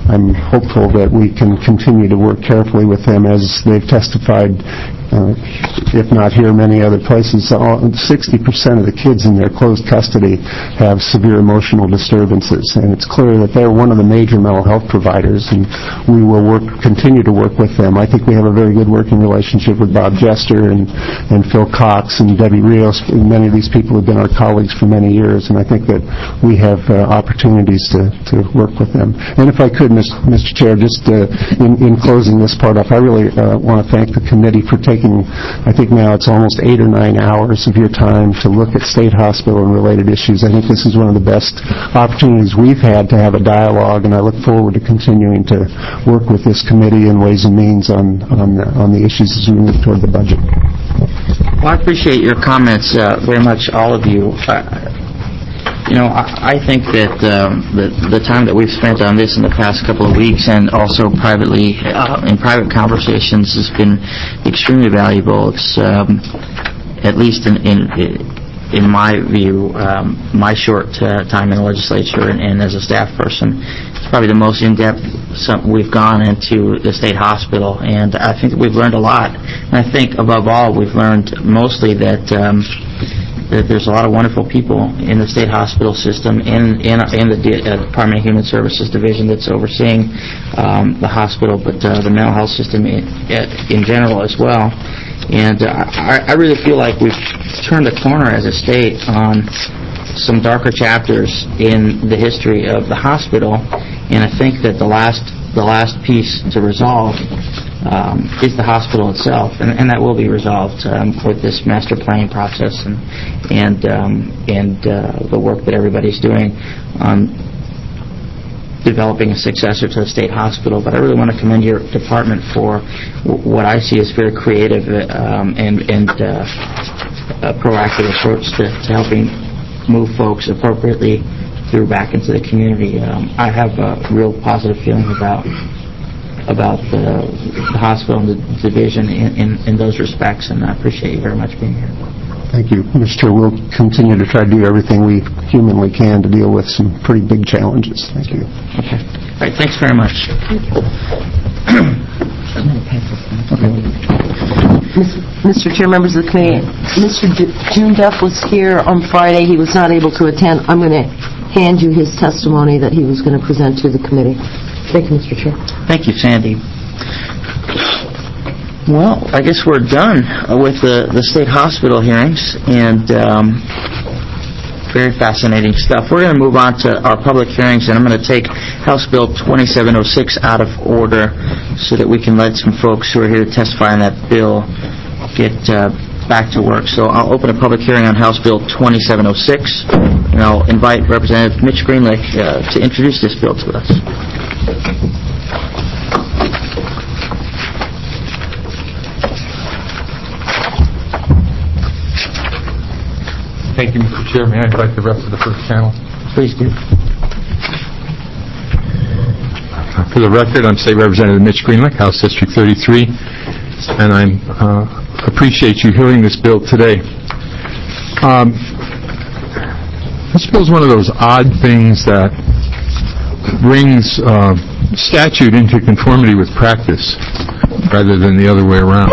I'm hopeful that we can continue to work carefully with them as they've testified, uh, if not here, many other places. All, sixty percent of the kids in their closed custody have severe emotional disturbances, and it's clear that they're one of the major mental health providers, and we will work, continue to work with them. I think we have a very good working relationship with Bob Jester and, and Phil Cox and Debbie Rios. Many of these people have been our colleagues for many years, and I think that we have uh, opportunities to, to work with them. And if I could, Mister Chair, just uh, in, in closing this part off, I really uh, want to thank the committee for taking, I think now it's almost eight or nine hours of your time to look at state hospital and related issues. I think this is one of the best opportunities we've had to have a dialogue, and I look forward to continuing to work with this committee in Ways and Means on, on, on the issues as we move toward the budget. Well, I appreciate your comments uh, very much, all of you. Uh, You know, I, I think that um, the, the time that we've spent on this in the past couple of weeks, and also privately uh, in private conversations, has been extremely valuable. It's um, at least in in, in my view, um, my short uh, time in the legislature and, and as a staff person, it's probably the most in-depth some, we've gone into the state hospital, and I think that we've learned a lot. And I think above all, we've learned mostly that. Um, that there's a lot of wonderful people in the state hospital system, in in, in the D- uh, Department of Human Services division that's overseeing um, the hospital, but uh, the mental health system in, in general as well. And uh, I, I really feel like we've turned a corner as a state on some darker chapters in the history of the hospital, and I think that the last the last piece to resolve Um, is the hospital itself, and, and that will be resolved um, with this master planning process and and um, and uh, the work that everybody's doing on developing a successor to the state hospital. But I really want to commend your department for w- what I see as very creative um, and and uh, a proactive approach to, to helping move folks appropriately through back into the community. Um, I have a real positive feeling about. about the, the hospital and the division in, in, in those respects, and I appreciate you very much being here. Thank you, Mister Chair. We'll continue to try to do everything we humanly can to deal with some pretty big challenges. Thank you. Okay. All right, thanks very much. Mister Chair, members of the committee, Mister D- June Duff was here on Friday. He was not able to attend. I'm going to hand you his testimony that he was going to present to the committee. Thank you, Mister Chair. Thank you, Sandy. Well, I guess we're done with the, the state hospital hearings, and um, very fascinating stuff. We're going to move on to our public hearings, and I'm going to take House Bill twenty-seven oh six out of order so that we can let some folks who are here to testify on that bill get uh, back to work. So I'll open a public hearing on House Bill twenty-seven oh six, and I'll invite Representative Mitch Greenlick uh, to introduce this bill to us. Thank you, Mister Chair. May I invite the rest of the first panel? Please do. For the record, I'm State Representative Mitch Greenlick, House District thirty-three, and I uh, appreciate you hearing this bill today. Um, this bill is one of those odd things that brings uh, statute into conformity with practice rather than the other way around.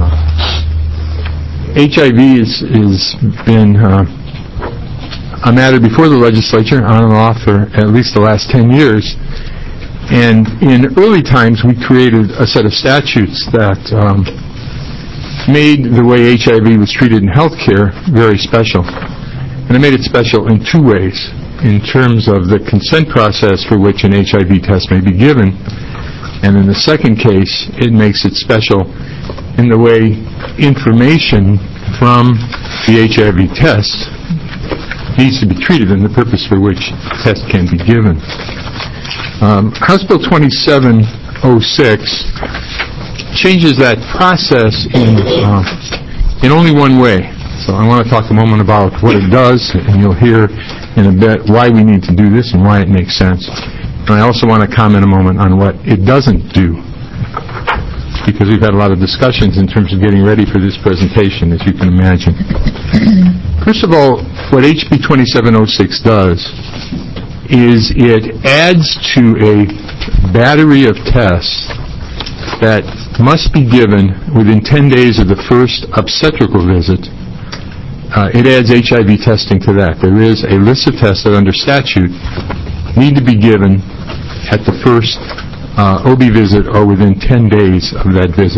Uh, H I V has is, is been uh, a matter before the legislature, on and off for at least the last ten years. And in early times, we created a set of statutes that um, made the way H I V was treated in healthcare very special. And it made it special in two ways. In terms of the consent process for which an H I V test may be given, and in the second case, it makes it special in the way information from the H I V test needs to be treated and the purpose for which the test can be given. Um, House Bill twenty-seven oh six changes that process in uh, in only one way. So I want to talk a moment about what it does, and you'll hear in a bit why we need to do this and why it makes sense. And I also want to comment a moment on what it doesn't do, because we've had a lot of discussions in terms of getting ready for this presentation, as you can imagine. First of all, what H B twenty-seven oh six does is it adds to a battery of tests that must be given within ten days of the first obstetrical visit. Uh, it adds H I V testing to that. There is a list of tests that under statute need to be given at the first uh, O B visit or within ten days of that visit.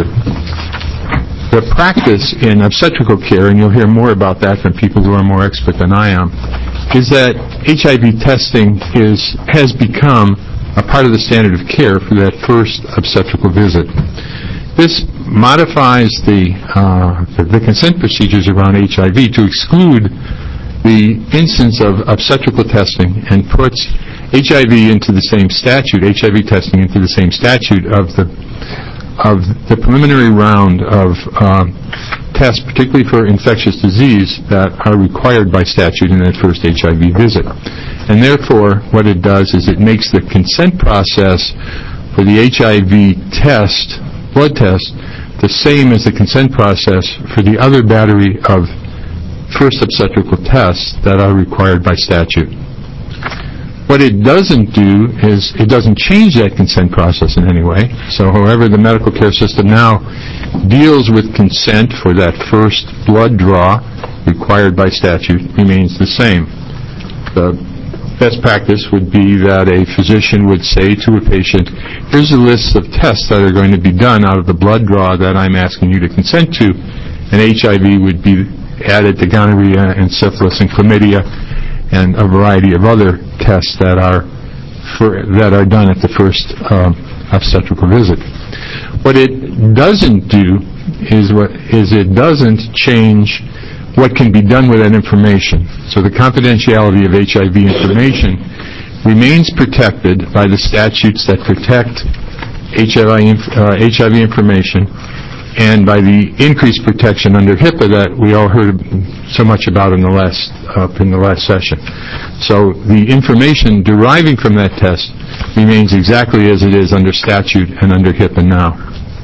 The practice in obstetrical care, and you'll hear more about that from people who are more expert than I am, is that H I V testing is has become a part of the standard of care for that first obstetrical visit. This modifies the, uh, the, the consent procedures around H I V to exclude the instance of obstetrical testing and puts H I V into the same statute, H I V testing into the same statute of the of the preliminary round of um, tests, particularly for infectious disease, that are required by statute in that first H I V visit. And therefore, what it does is it makes the consent process for the H I V test, blood test, the same as the consent process for the other battery of first obstetrical tests that are required by statute. What it doesn't do is it doesn't change that consent process in any way. So however the medical care system now deals with consent for that first blood draw required by statute remains the same. The best practice would be that a physician would say to a patient, here's a list of tests that are going to be done out of the blood draw that I'm asking you to consent to, and H I V would be added to gonorrhea and syphilis and chlamydia and a variety of other tests that are for, that are done at the first uh, obstetrical visit. What it doesn't do is what is it doesn't change what can be done with that information. So the confidentiality of H I V information remains protected by the statutes that protect H I V, uh, H I V information, and by the increased protection under HIPAA that we all heard so much about in the last uh, in the last session. So the information deriving from that test remains exactly as it is under statute and under HIPAA now.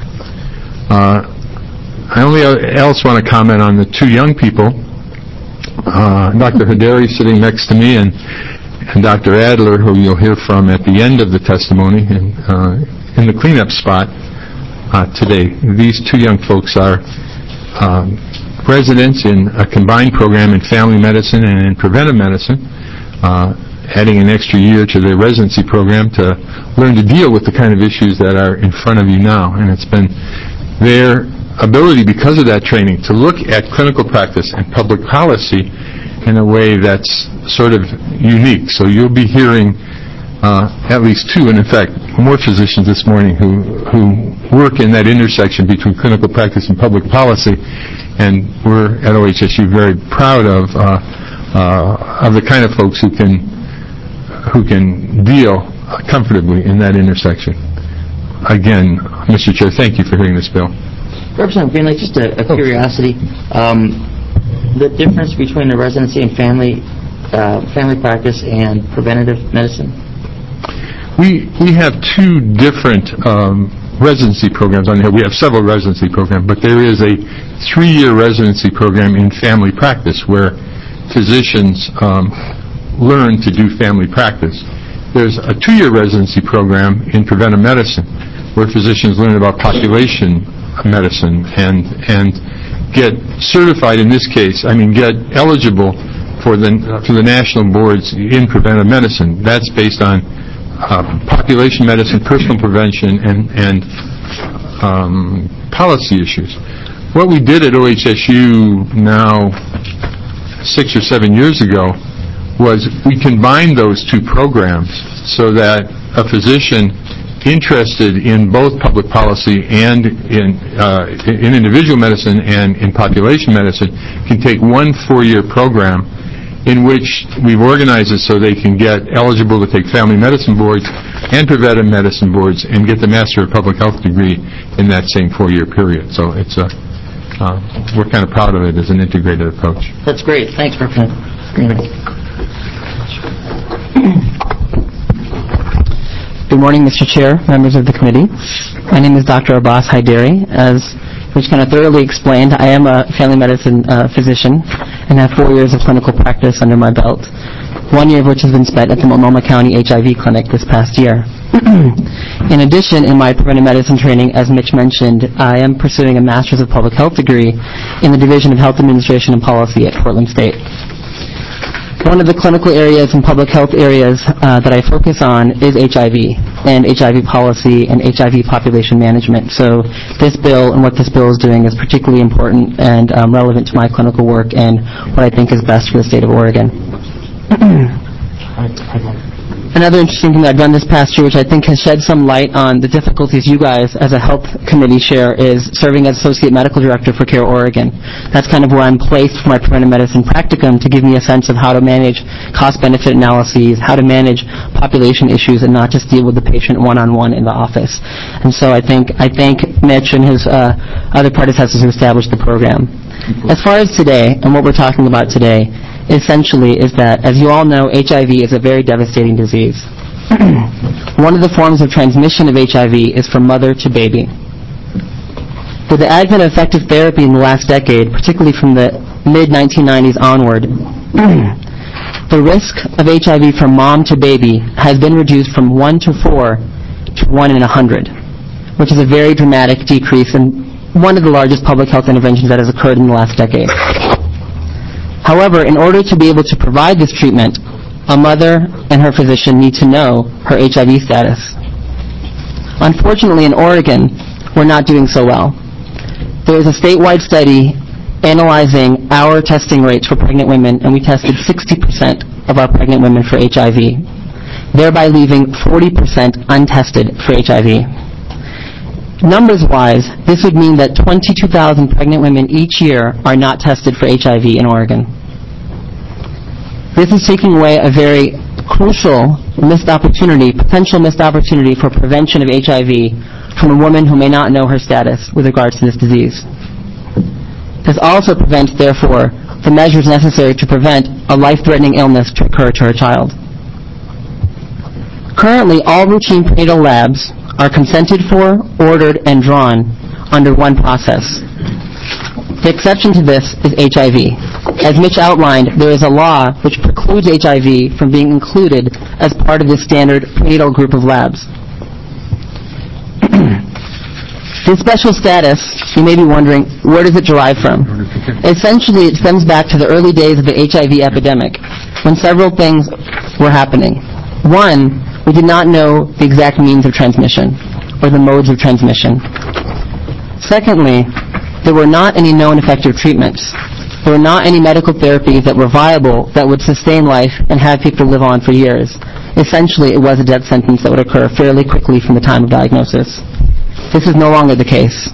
Uh, I only else want to comment on the two young people, uh, Doctor Haderi sitting next to me, and, and Doctor Adler, who you'll hear from at the end of the testimony in, uh, in the cleanup spot. Uh, today. These two young folks are um, residents in a combined program in family medicine and in preventive medicine, uh, adding an extra year to their residency program to learn to deal with the kind of issues that are in front of you now. And it's been their ability, because of that training, to look at clinical practice and public policy in a way that's sort of unique. So you'll be hearing Uh, at least two, and in fact, more physicians this morning who, who work in that intersection between clinical practice and public policy, and we're at O H S U very proud of uh, uh, of the kind of folks who can who can deal comfortably in that intersection. Again, Mister Chair, thank you for hearing this bill. Representative Greenlee, just a, a curiosity, um, the difference between the residency and family uh, family practice and preventative medicine? We we have two different um, residency programs on here. We have several residency programs, but there is a three-year residency program in family practice where physicians um, learn to do family practice. There's a two-year residency program in preventive medicine where physicians learn about population medicine and and get certified in this case, I mean get eligible for the for the national boards in preventive medicine. That's based on Uh, population medicine, personal prevention, and, and um, policy issues. What we did at O H S U now six or seven years ago was we combined those two programs so that a physician interested in both public policy and in, uh, in individual medicine and in population medicine can take one four-year program in which we've organized it so they can get eligible to take family medicine boards and preventive medicine boards and get the Master of Public Health degree in that same four-year period. So it's a, uh, we're kind of proud of it as an integrated approach. That's great. Thanks, Representative Greenlee. Good morning, Mister Chair, members of the committee. My name is Doctor Abbas Haidari. As which kind of thoroughly explained, I am a family medicine uh, physician and have four years of clinical practice under my belt, one year of which has been spent at the Multnomah County H I V Clinic this past year. In addition, in my preventive medicine training, as Mitch mentioned, I am pursuing a Master's of Public Health degree in the Division of Health Administration and Policy at Portland State. One of the clinical areas and public health areas uh, that I focus on is H I V and H I V policy and H I V population management. So this bill and what this bill is doing is particularly important and um, relevant to my clinical work and what I think is best for the state of Oregon. Another interesting thing that I've done this past year, which I think has shed some light on the difficulties you guys as a health committee share, is serving as Associate Medical Director for CARE Oregon. That's kind of where I'm placed for my preventive medicine practicum to give me a sense of how to manage cost-benefit analyses, how to manage population issues, and not just deal with the patient one-on-one in the office. And so I think I thank Mitch and his uh, other predecessors who established the program. As far as today, and what we're talking about today, essentially is that, as you all know, H I V is a very devastating disease. One of the forms of transmission of H I V is from mother to baby. With the advent of effective therapy in the last decade, particularly from the mid nineteen nineties onward, the risk of H I V from mom to baby has been reduced from one to four to one in a hundred, which is a very dramatic decrease and one of the largest public health interventions that has occurred in the last decade. However, in order to be able to provide this treatment, a mother and her physician need to know her H I V status. Unfortunately, in Oregon, we're not doing so well. There is a statewide study analyzing our testing rates for pregnant women, and we tested sixty percent of our pregnant women for H I V, thereby leaving forty percent untested for H I V. Numbers-wise, this would mean that twenty-two thousand pregnant women each year are not tested for H I V in Oregon. This is taking away a very crucial missed opportunity, potential missed opportunity for prevention of H I V from a woman who may not know her status with regards to this disease. This also prevents, therefore, the measures necessary to prevent a life-threatening illness to occur to her child. Currently, all routine prenatal labs are consented for, ordered, and drawn under one process. The exception to this is H I V. As Mitch outlined, there is a law which precludes H I V from being included as part of the standard prenatal group of labs. This special status, you may be wondering, where does it derive from? Essentially, it stems back to the early days of the H I V epidemic, when several things were happening. One, we did not know the exact means of transmission, or the modes of transmission. Secondly, there were not any known effective treatments. There were not any medical therapies that were viable that would sustain life and have people live on for years. Essentially, it was a death sentence that would occur fairly quickly from the time of diagnosis. This is no longer the case.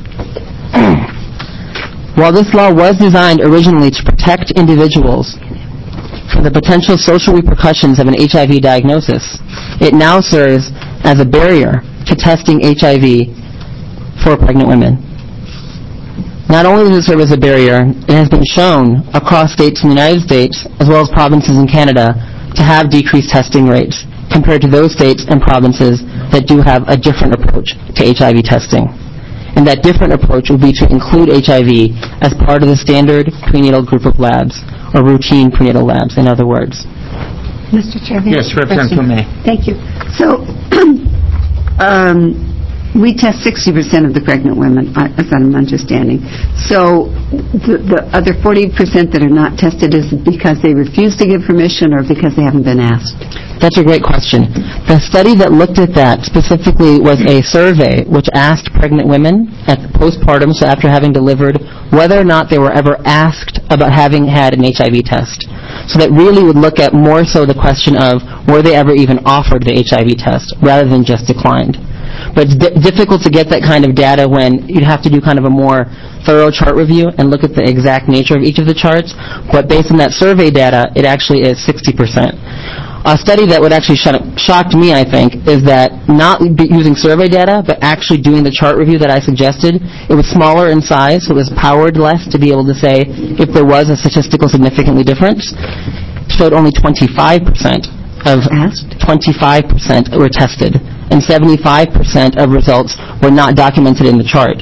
While this law was designed originally to protect individuals from the potential social repercussions of an H I V diagnosis, it now serves as a barrier to testing H I V for pregnant women. Not only does it serve as a barrier, it has been shown across states in the United States, as well as provinces in Canada, to have decreased testing rates compared to those states and provinces that do have a different approach to H I V testing. And that different approach would be to include H I V as part of the standard prenatal group of labs, or routine prenatal labs, in other words. Mister Chairman? Yes, Representative May. Thank you. So, um, we test sixty percent of the pregnant women, uh, as I'm understanding. So, the, the other forty percent that are not tested, is it because they refuse to give permission or because they haven't been asked? That's a great question. The study that looked at that specifically was a survey which asked pregnant women at postpartum, so after having delivered, whether or not they were ever asked about having had an H I V test. So that really would look at more so the question of, were they ever even offered the H I V test, rather than just declined. But it's di- difficult to get that kind of data when you'd have to do kind of a more thorough chart review and look at the exact nature of each of the charts. But based on that survey data, it actually is sixty percent. A study that would actually sh- shocked me, I think, is that not be using survey data, but actually doing the chart review that I suggested, it was smaller in size, so it was powered less to be able to say if there was a statistical significantly difference. Showed only twenty-five percent of twenty-five percent were tested, and seventy-five percent of results were not documented in the chart.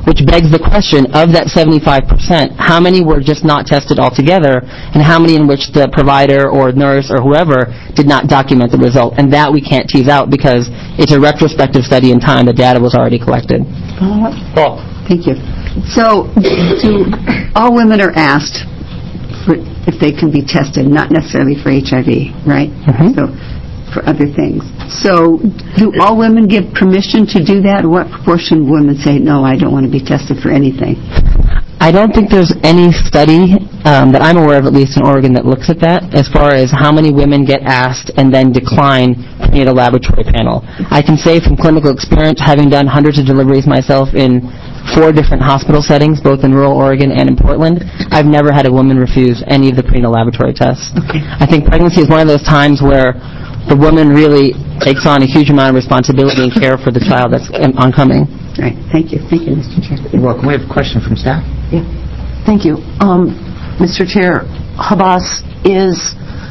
which begs the question, of that seventy-five percent, how many were just not tested altogether, and how many in which the provider or nurse or whoever did not document the result? And that we can't tease out because it's a retrospective study in time. The data was already collected. Paul. Thank you. So, do, all women are asked for, if they can be tested, not necessarily for H I V, right? Mm-hmm. So, for other things. So, do all women give permission to do that? Or what proportion of women say, no, I don't want to be tested for anything? I don't think there's any study um, that I'm aware of, at least in Oregon, that looks at that as far as how many women get asked and then decline prenatal laboratory panel. I can say from clinical experience, having done hundreds of deliveries myself in four different hospital settings, both in rural Oregon and in Portland, I've never had a woman refuse any of the prenatal laboratory tests. Okay. I think pregnancy is one of those times where the woman really takes on a huge amount of responsibility and care for the child that's oncoming. Right. Thank you. Thank you, Mister Chair. You're welcome. We have a question from staff. Yeah. Thank you. Um, Mister Chair, Habas, is,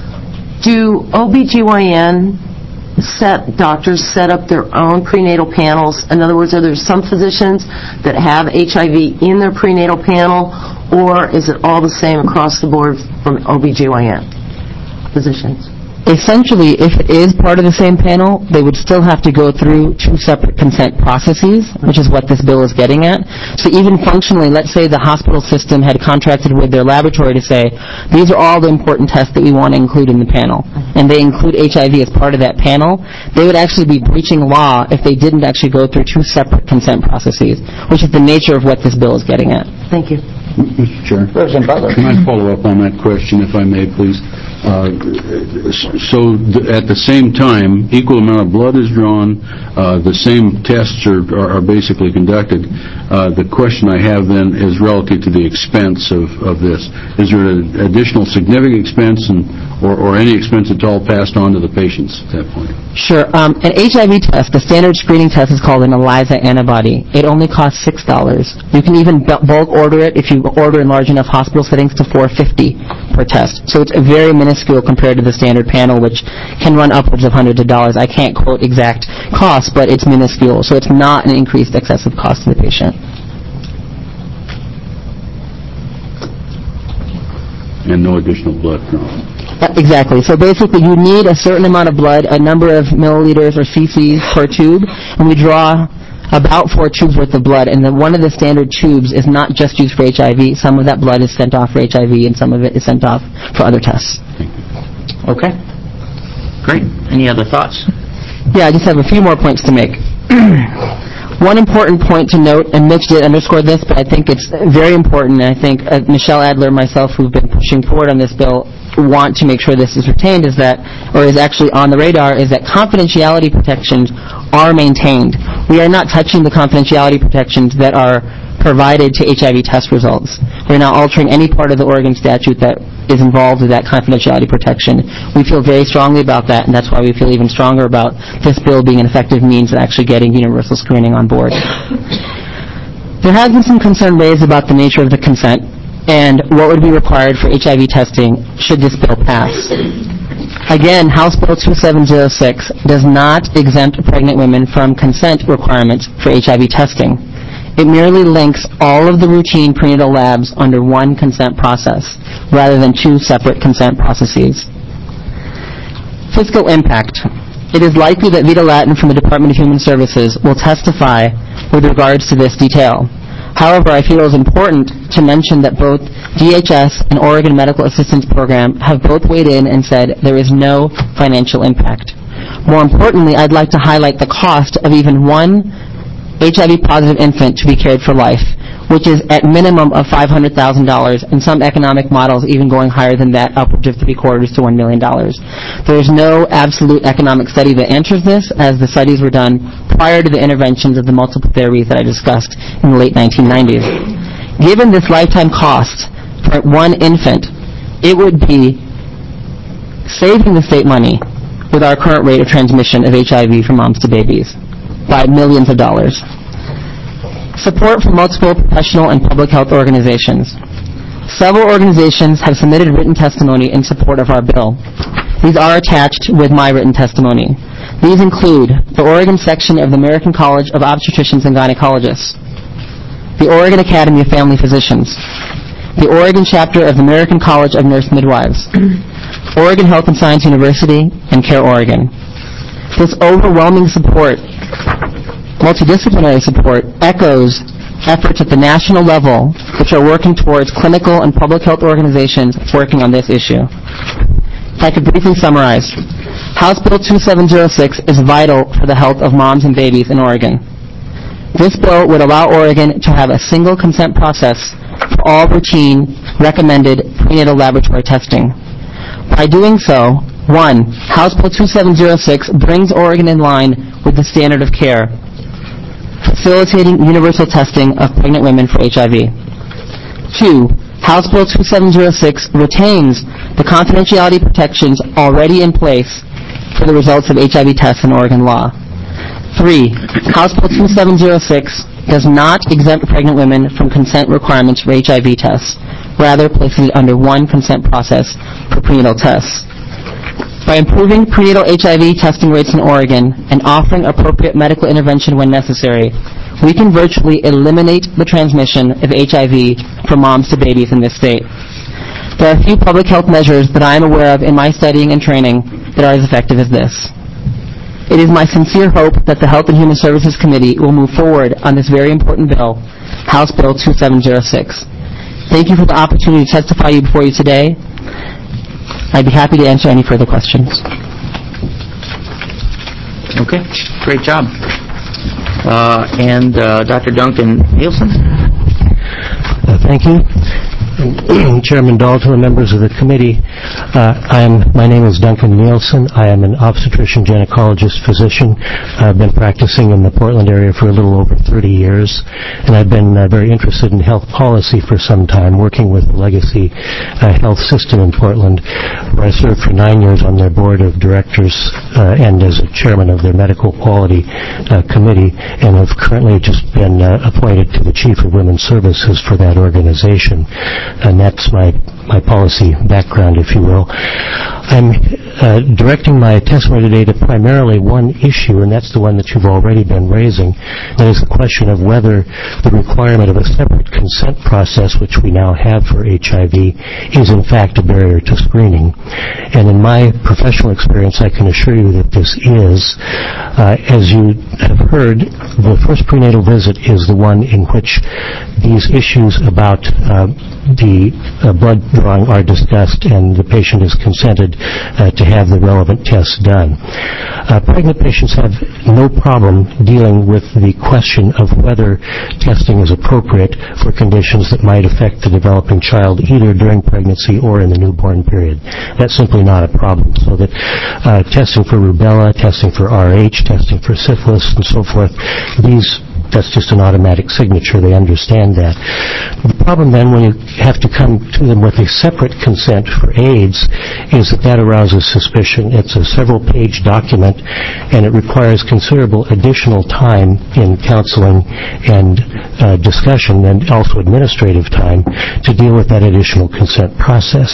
do O B G Y N set, doctors set up their own prenatal panels? In other words, are there some physicians that have H I V in their prenatal panel, or is it all the same across the board from O B G Y N physicians? Essentially, if it is part of the same panel, they would still have to go through two separate consent processes, which is what this bill is getting at. So even functionally, let's say the hospital system had contracted with their laboratory to say, these are all the important tests that we want to include in the panel, and they include H I V as part of that panel, they would actually be breaching law if they didn't actually go through two separate consent processes, which is the nature of what this bill is getting at. Thank you. Mister Chair, President Butler. Can I follow up on that question, if I may, please? Uh, so th- at the same time, equal amount of blood is drawn, uh, the same tests are, are, are basically conducted. Uh, the question I have then is relative to the expense of, of this. Is there an additional significant expense and, or, or any expense at all passed on to the patients at that point? Sure. Um, an H I V test, the standard screening test, is called an ELISA antibody. It only costs six dollars. You can even bulk order it if you order in large enough hospital settings to four dollars and fifty cents per test. So it's very minuscule compared to the standard panel, which can run upwards of hundreds of dollars. I can't quote exact costs, but it's minuscule. So it's not an increased excessive cost to the patient. And no additional blood drawn. Uh, Exactly. So basically, you need a certain amount of blood, a number of milliliters or cc's per tube, and we draw about four tubes worth of blood. And the, one of the standard tubes is not just used for H I V. Some of that blood is sent off for H I V, and some of it is sent off for other tests. Okay. Great. Any other thoughts? Yeah, I just have a few more points to make. One important point to note, and Mitch did underscore this, but I think it's very important, and I think uh, Michelle Adler and myself, who've been pushing forward on this bill, want to make sure this is retained, is that, or is actually on the radar, is that confidentiality protections are maintained. We are not touching the confidentiality protections that are provided to H I V test results. We're not altering any part of the Oregon statute that is involved with that confidentiality protection. We feel very strongly about that, and that's why we feel even stronger about this bill being an effective means of actually getting universal screening on board. There has been some concern raised about the nature of the consent and what would be required for H I V testing should this bill pass. Again, House Bill two seven zero six does not exempt pregnant women from consent requirements for H I V testing. It merely links all of the routine prenatal labs under one consent process, rather than two separate consent processes. Fiscal impact. It is likely that Vita Latin from the Department of Human Services will testify with regards to this detail. However, I feel it is important to mention that both D H S and Oregon Medical Assistance Program have both weighed in and said there is no financial impact. More importantly, I'd like to highlight the cost of even one H I V-positive infant to be cared for life, which is at minimum of five hundred thousand dollars, and some economic models even going higher than that, upwards of three quarters to one million dollars. There is no absolute economic study that answers this, as the studies were done prior to the interventions of the multiple therapies that I discussed in the late nineteen nineties. Given this lifetime cost for one infant, it would be saving the state money with our current rate of transmission of H I V from moms to babies by millions of dollars. Support from multiple professional and public health organizations. Several organizations have submitted written testimony in support of our bill. These are attached with my written testimony. These include the Oregon section of the American College of Obstetricians and Gynecologists, the Oregon Academy of Family Physicians, the Oregon chapter of the American College of Nurse Midwives, Oregon Health and Science University, and Care Oregon. This overwhelming support, multidisciplinary support, echoes efforts at the national level which are working towards clinical and public health organizations working on this issue. If I could briefly summarize, House Bill two seven zero six is vital for the health of moms and babies in Oregon. This bill would allow Oregon to have a single consent process for all routine, recommended prenatal laboratory testing. By doing so, one, House Bill two seven zero six brings Oregon in line with the standard of care, facilitating universal testing of pregnant women for H I V. Two, House Bill two seven zero six retains the confidentiality protections already in place for the results of H I V tests in Oregon law. Three, House Bill two seven zero six does not exempt pregnant women from consent requirements for H I V tests, rather placing it under one consent process for prenatal tests. By improving prenatal H I V testing rates in Oregon and offering appropriate medical intervention when necessary, we can virtually eliminate the transmission of H I V from moms to babies in this state. There are a few public health measures that I am aware of in my studying and training that are as effective as this. It is my sincere hope that the Health and Human Services Committee will move forward on this very important bill, House Bill two seven zero six. Thank you for the opportunity to testify before you today. I'd be happy to answer any further questions. Okay, great job. Uh, and uh, Doctor Duncan Nielsen? Uh, thank you. Chairman Dalton and members of the committee, uh, I am, my name is Duncan Nielsen. I am an obstetrician gynecologist physician. I've been practicing in the Portland area for a little over thirty years, and I've been uh, very interested in health policy for some time, working with the Legacy uh, Health System in Portland, where I served for nine years on their board of directors uh, and as a chairman of their medical quality uh, committee, and have currently just been uh, appointed to the chief of women's services for that organization. And that's my, my policy background, if you will. I'm uh, directing my testimony today to primarily one issue, and that's the one that you've already been raising. That is the question of whether the requirement of a separate consent process, which we now have for H I V, is in fact a barrier to screening. And in my professional experience, I can assure you that this is. Uh, as you have heard, the first prenatal visit is the one in which these issues about uh, the uh, blood drawing are discussed and the patient is consented uh, to have the relevant tests done. Uh, pregnant patients have no problem dealing with the question of whether testing is appropriate for conditions that might affect the developing child either during pregnancy or in the newborn period. That's simply not a problem. So that uh, testing for rubella, testing for R H, testing for syphilis, and so forth, these that's just an automatic signature. They understand that. The problem then when you have to come to them with a separate consent for AIDS is that that arouses suspicion. It's a several-page document, and it requires considerable additional time in counseling and uh, discussion, and also administrative time, to deal with that additional consent process.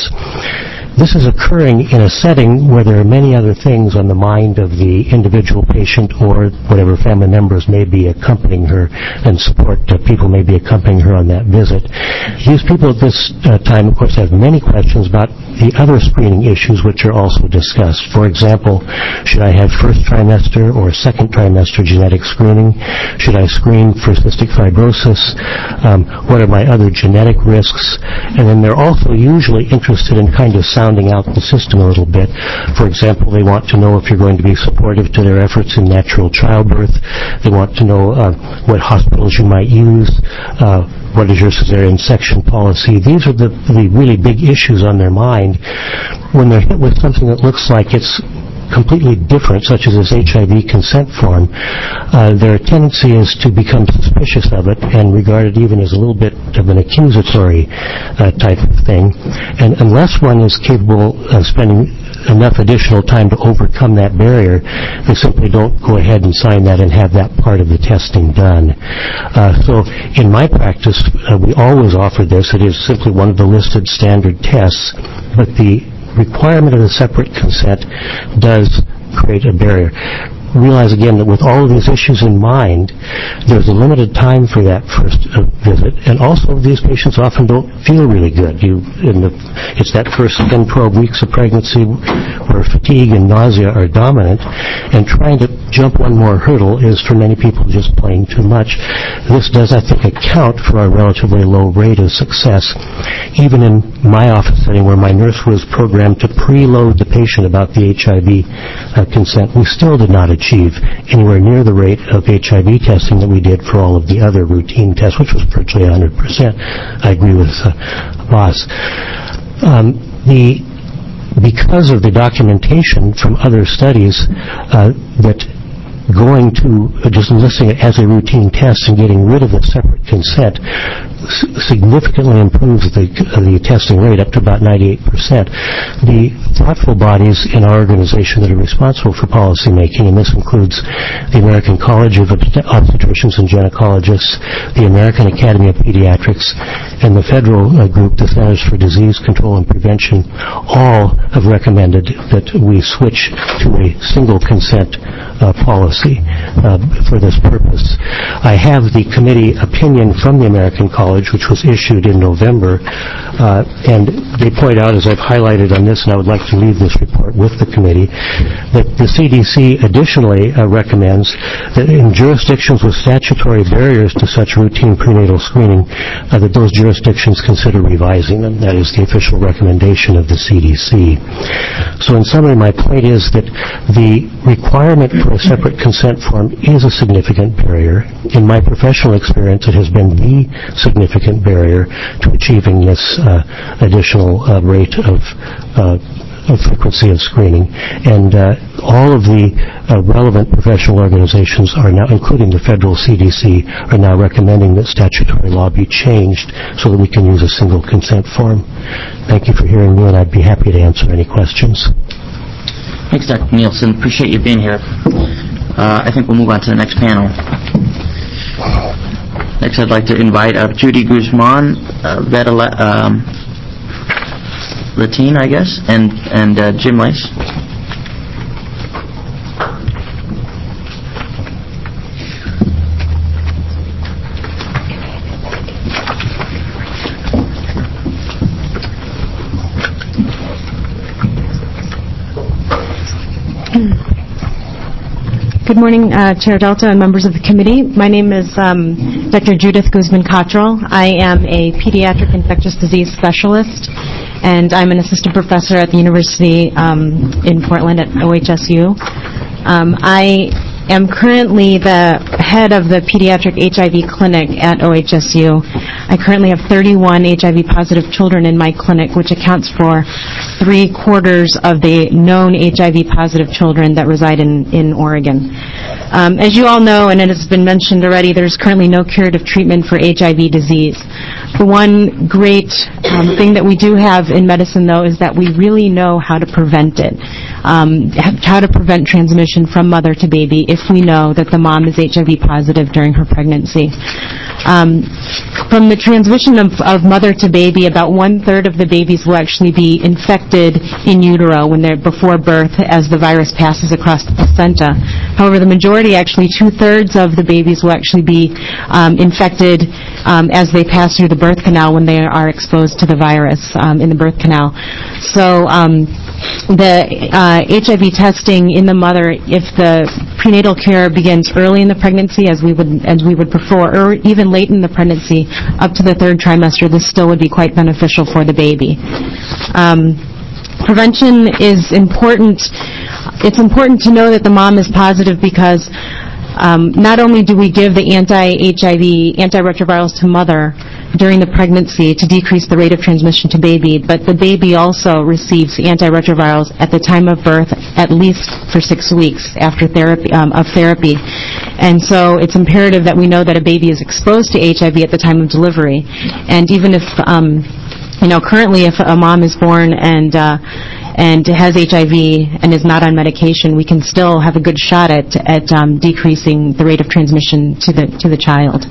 This is occurring in a setting where there are many other things on the mind of the individual patient or whatever family members may be accompanying her, and support uh, people may be accompanying her on that visit. These people at this uh, time, of course, have many questions about the other screening issues which are also discussed. For example, should I have first trimester or second trimester genetic screening? Should I screen for cystic fibrosis? Um, what are my other genetic risks? And then they're also usually interested in kind of sounding out the system a little bit. For example, they want to know if you're going to be supportive to their efforts in natural childbirth. They want to know uh, what hospitals you might use. Uh, what is your cesarean section policy? These are the, the really big issues on their mind when they're hit with something that looks like it's completely different, such as this H I V consent form. Uh, their tendency is to become suspicious of it and regard it even as a little bit of an accusatory uh, type of thing. And unless one is capable of spending enough additional time to overcome that barrier, they simply don't go ahead and sign that and have that part of the testing done. Uh, so in my practice, uh, we always offer this. It is simply one of the listed standard tests, but the requirement of a separate consent does create a barrier. realize again that with all of these issues in mind, there's a limited time for that first uh, visit, and also these patients often don't feel really good. You, in the, it's that first ten, twelve weeks of pregnancy where fatigue and nausea are dominant, and trying to jump one more hurdle is for many people just plain too much. This does, I think, account for our relatively low rate of success. Even in my office setting where my nurse was programmed to preload the patient about the H I V uh, consent, we still did not achieve anywhere near the rate of H I V testing that we did for all of the other routine tests, which was virtually one hundred percent. I agree with uh, Boss. Um, the because of the documentation from other studies uh, that going to uh, just listing it as a routine test and getting rid of the separate consent s- significantly improves the, uh, the testing rate up to about ninety-eight percent. The thoughtful bodies in our organization that are responsible for policy making, and this includes the American College of Obstetricians and Gynecologists, the American Academy of Pediatrics, and the federal uh, group, the Centers for Disease Control and Prevention, all have recommended that we switch to a single consent uh, policy uh, for this purpose. I have the committee opinion from the American College, which was issued in November, uh, and they point out, as I've highlighted on this, and I would like to leave this report with the committee, that the C D C additionally uh, recommends that in jurisdictions with statutory barriers to such routine prenatal screening, uh, that those jurisdictions consider revising them. That is the official recommendation of the C D C. So in summary, my point is that the requirement for a separate consent form is a significant barrier. In my professional experience, it has been the significant barrier to achieving this uh, additional uh, rate of uh, of frequency of screening. And uh, all of the uh, relevant professional organizations are now, including the federal C D C, are now recommending that statutory law be changed so that we can use a single consent form. Thank you for hearing me, and I'd be happy to answer any questions. Thanks, Doctor Nielsen. Appreciate you being here. Uh, I think we'll move on to the next panel. Next, I'd like to invite uh, Judy Guzman, uh, Veta um, Latine, I guess, and, and uh, Jim Lace. Good morning, uh, Chair Delta and members of the committee. My name is um, Doctor Judith Guzman-Cottrell. I am a pediatric infectious disease specialist, and I'm an assistant professor at the University um, in Portland at O H S U. Um, I am currently the head of the pediatric H I V clinic at O H S U. I currently have thirty-one H I V positive children in my clinic, which accounts for three quarters of the known H I V positive children that reside in, in Oregon. Um, as you all know, and it has been mentioned already, there's currently no curative treatment for H I V disease. The one great um, thing that we do have in medicine, though, is that we really know how to prevent it, um, how to prevent transmission from mother to baby if we know that the mom is H I V positive during her pregnancy. Um, from the transmission of, of mother to baby, about one-third of the babies will actually be infected in utero when they're before birth as the virus passes across the placenta. However, the majority, actually two-thirds of the babies will actually be um, infected um, as they pass through the birth canal when they are exposed to the virus um, in the birth canal. So um, the uh, H I V testing in the mother, if the prenatal care begins early in the pregnancy, as we would as we would prefer, or even late in the pregnancy, up to the third trimester, this still would be quite beneficial for the baby. Um, prevention is important. It's important to know that the mom is positive because um, not only do we give the anti-H I V, antiretrovirals to mother during the pregnancy to decrease the rate of transmission to baby, but the baby also receives antiretrovirals at the time of birth, at least for six weeks after therapy um, of therapy. And so it's imperative that we know that a baby is exposed to H I V at the time of delivery. And even if, um, you know, currently if a mom is born and uh, and has H I V and is not on medication, we can still have a good shot at at um, decreasing the rate of transmission to the to the child.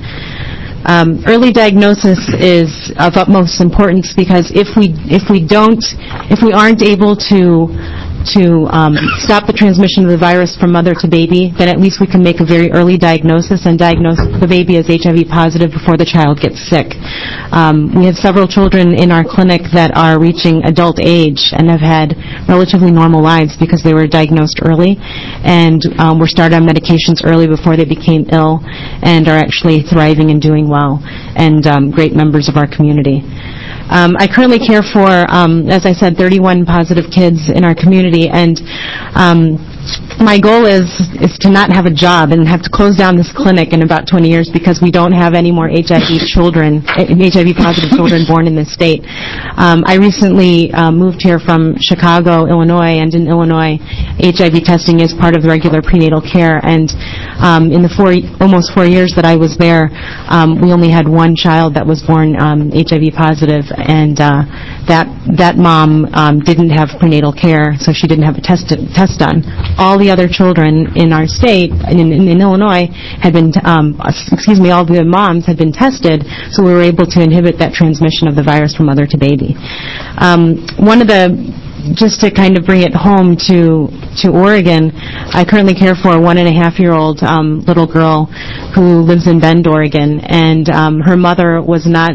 Um, early diagnosis is of utmost importance because if we if we don't if we aren't able to to um, stop the transmission of the virus from mother to baby, then at least we can make a very early diagnosis and diagnose the baby as H I V positive before the child gets sick. Um, we have several children in our clinic that are reaching adult age and have had relatively normal lives because they were diagnosed early and um, were started on medications early before they became ill and are actually thriving and doing well and um, great members of our community. Um, I currently care for, um, as I said, thirty-one positive kids in our community, and um, my goal is is to not have a job and have to close down this clinic in about twenty years because we don't have any more H I V children, H I V positive children born in this state. Um, I recently uh, moved here from Chicago, Illinois, and in Illinois, H I V testing is part of the regular prenatal care. And um, in the four, almost four years that I was there, um, we only had one child that was born um, H I V positive, and uh, that that mom um, didn't have prenatal care, so she didn't have a test test done. All the other children in our state, in, in, in Illinois, had been, um, excuse me, all the moms had been tested, so we were able to inhibit that transmission of the virus from mother to baby. Um, one of the Just to kind of bring it home to to Oregon, I currently care for a one and a half year old um, little girl who lives in Bend, Oregon, and um, her mother was not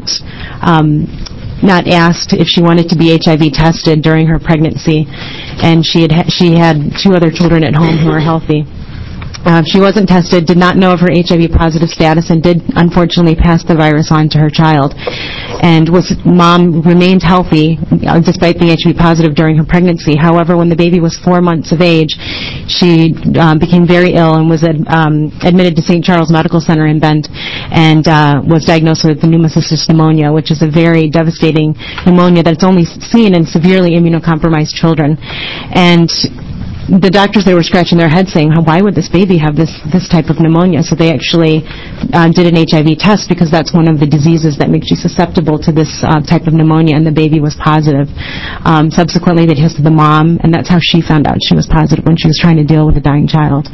um, not asked if she wanted to be H I V tested during her pregnancy, and she had ha- she had two other children at home who were healthy. Uh, she wasn't tested, did not know of her H I V positive status, and did unfortunately pass the virus on to her child. And was mom remained healthy uh, despite being H I V positive during her pregnancy. However, when the baby was four months of age, she uh, became very ill and was ad, um, admitted to Saint Charles Medical Center in Bend, and uh, was diagnosed with pneumocystis pneumonia, which is a very devastating pneumonia that's only seen in severely immunocompromised children. And the doctors, they were scratching their heads saying, why would this baby have this this type of pneumonia? So they actually uh, did an H I V test because that's one of the diseases that makes you susceptible to this uh, type of pneumonia, and the baby was positive. Um, subsequently, they tested the mom, and that's how she found out she was positive when she was trying to deal with a dying child.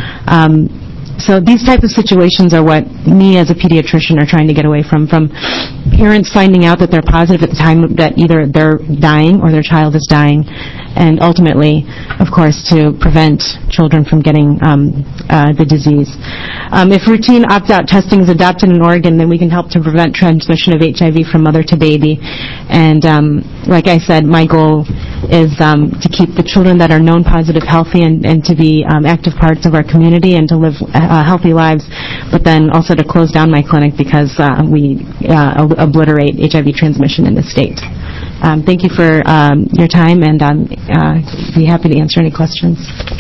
Um, So these type of situations are what me as a pediatrician are trying to get away from, from parents finding out that they're positive at the time that either they're dying or their child is dying, and ultimately, of course, to prevent children from getting um, uh, the disease. Um, if routine opt-out testing is adopted in Oregon, then we can help to prevent transmission of H I V from mother to baby. And um, like I said, my goal is um, to keep the children that are known positive healthy and, and to be um, active parts of our community and to live uh, healthy lives, but then also to close down my clinic because uh, we uh, obliterate H I V transmission in the state. Um, thank you for um, your time, and I'll uh, be happy to answer any questions.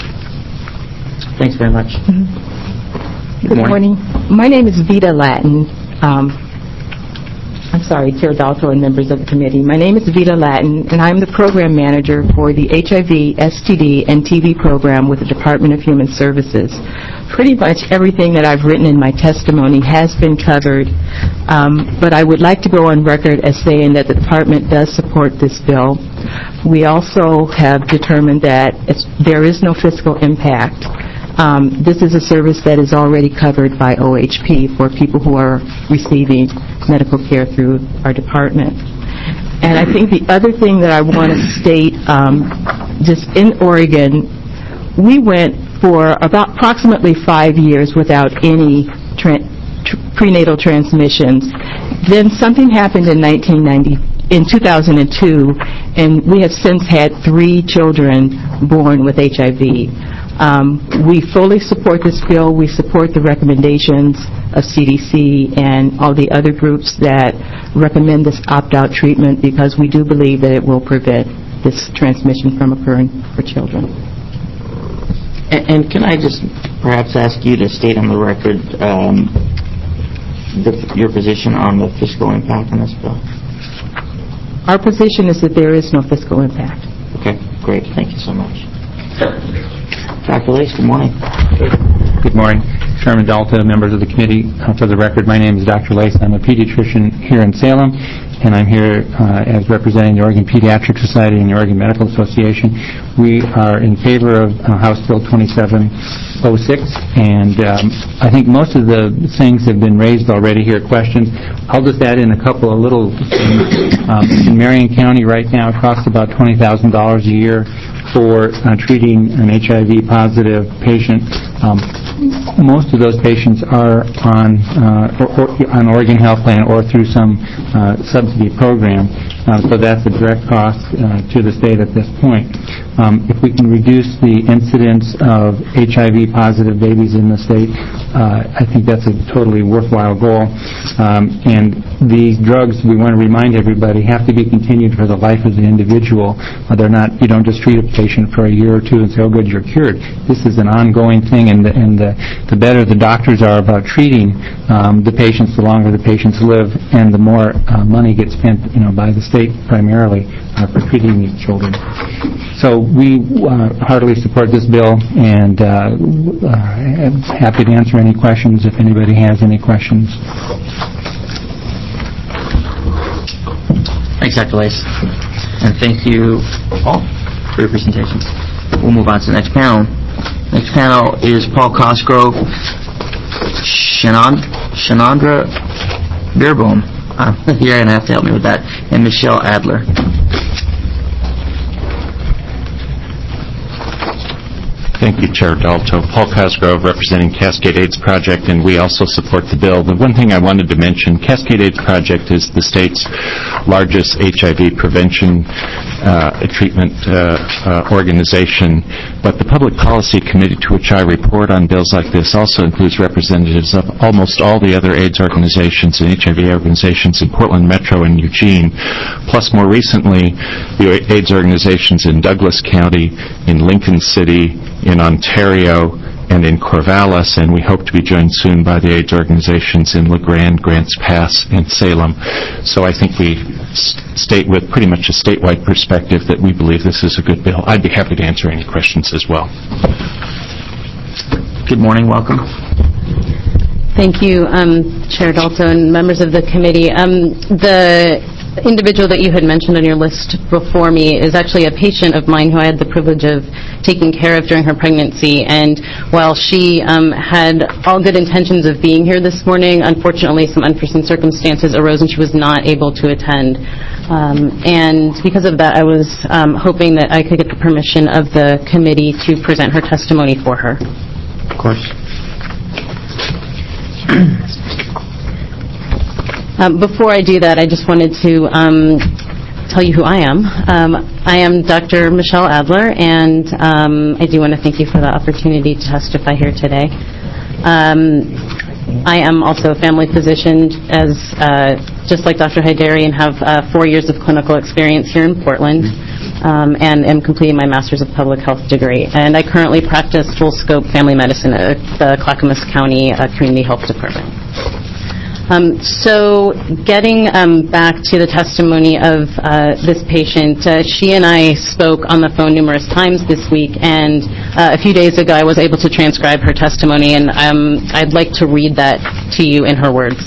Thanks very much. Mm-hmm. Good morning. My name is Vita Latin. Um, I'm sorry, Chair Dalto and members of the committee. My name is Vita Latin, and I'm the program manager for the H I V, S T D, and T B program with the Department of Human Services. Pretty much everything that I've written in my testimony has been covered, um, but I would like to go on record as saying that the department does support this bill. We also have determined that it's, there is no fiscal impact. Um, this is a service that is already covered by O H P for people who are receiving medical care through our department. And I think the other thing that I want to state, um, just in Oregon, we went for about approximately five years without any tra- tr- prenatal transmissions. Then something happened in nineteen ninety, in two thousand two, and we have since had three children born with H I V. Um, we fully support this bill. We support the recommendations of C D C and all the other groups that recommend this opt-out treatment because we do believe that it will prevent this transmission from occurring for children. And, and can I just perhaps ask you to state on the record um, the, your position on the fiscal impact on this bill? Our position is that there is no fiscal impact. Okay, great. Thank you so much. Doctor Lace, good morning. Good morning. Chairman Dalta, members of the committee. Uh, for the record, my name is Doctor Lace. I'm a pediatrician here in Salem, and I'm here uh, as representing the Oregon Pediatric Society and the Oregon Medical Association. We are in favor of uh, House Bill twenty-seven oh six, and um, I think most of the things have been raised already here, questions. I'll just add in a couple of little things. Um, in Marion County right now, it costs about twenty thousand dollars a year for uh, treating an H I V-positive patient. Um, most of those patients are on uh, or, or, on Oregon Health Plan or through some uh, subsidy program, uh, so that's a direct cost uh, to the state at this point. Um, if we can reduce the incidence of H I V-positive babies in the state, uh, I think that's a totally worthwhile goal. Um, and these drugs, we want to remind everybody, have to be continued for the life of the individual. Uh, they're not, you don't just treat a patient for a year or two and say, oh, good, you're cured. This is an ongoing thing, and the, and the, the better the doctors are about treating um, the patients, the longer the patients live, and the more uh, money gets spent, you know, by the state primarily uh, for treating these children. So we uh, heartily support this bill, and uh, uh, I'm happy to answer any questions if anybody has any questions. Thanks, Doctor Lace. And thank you all for your presentations. We'll move on to the next panel. Next panel is Paul Cosgrove, Shanand, Shanandra Beerbohm. Uh, you're going to have to help me with that. And Michelle Adler. Thank you, Chair Dalto. Paul Cosgrove, representing Cascade AIDS Project, and we also support the bill. The one thing I wanted to mention, Cascade AIDS Project is the state's largest H I V prevention uh, treatment uh, uh, organization, but the Public Policy Committee, to which I report on bills like this, also includes representatives of almost all the other AIDS organizations and H I V organizations in Portland Metro and Eugene, plus more recently the AIDS organizations in Douglas County, in Lincoln City, in Ontario, and in Corvallis, and we hope to be joined soon by the AIDS organizations in La Grande, Grants Pass, and Salem. So I think we state with pretty much a statewide perspective that we believe this is a good bill. I'd be happy to answer any questions as well. Good morning. Welcome. Thank you, um, Chair Dalto and members of the committee. Um, the individual that you had mentioned on your list before me is actually a patient of mine who I had the privilege of taking care of during her pregnancy, and while she um, had all good intentions of being here this morning, unfortunately some unforeseen circumstances arose and she was not able to attend. Um, and because of that, I was um, hoping that I could get the permission of the committee to present her testimony for her. Of course. Um, before I do that, I just wanted to um, tell you who I am. Um, I am Doctor Michelle Adler, and um, I do want to thank you for the opportunity to testify here today. Um, I am also a family physician, as uh, just like Doctor Haidari, and have uh, four years of clinical experience here in Portland, um, and am completing my Master's of Public Health degree. And I currently practice full-scope family medicine at the Clackamas County uh, Community Health Department. Um, so getting um, back to the testimony of uh, this patient, uh, she and I spoke on the phone numerous times this week, and uh, a few days ago I was able to transcribe her testimony, and um, I'd like to read that to you in her words.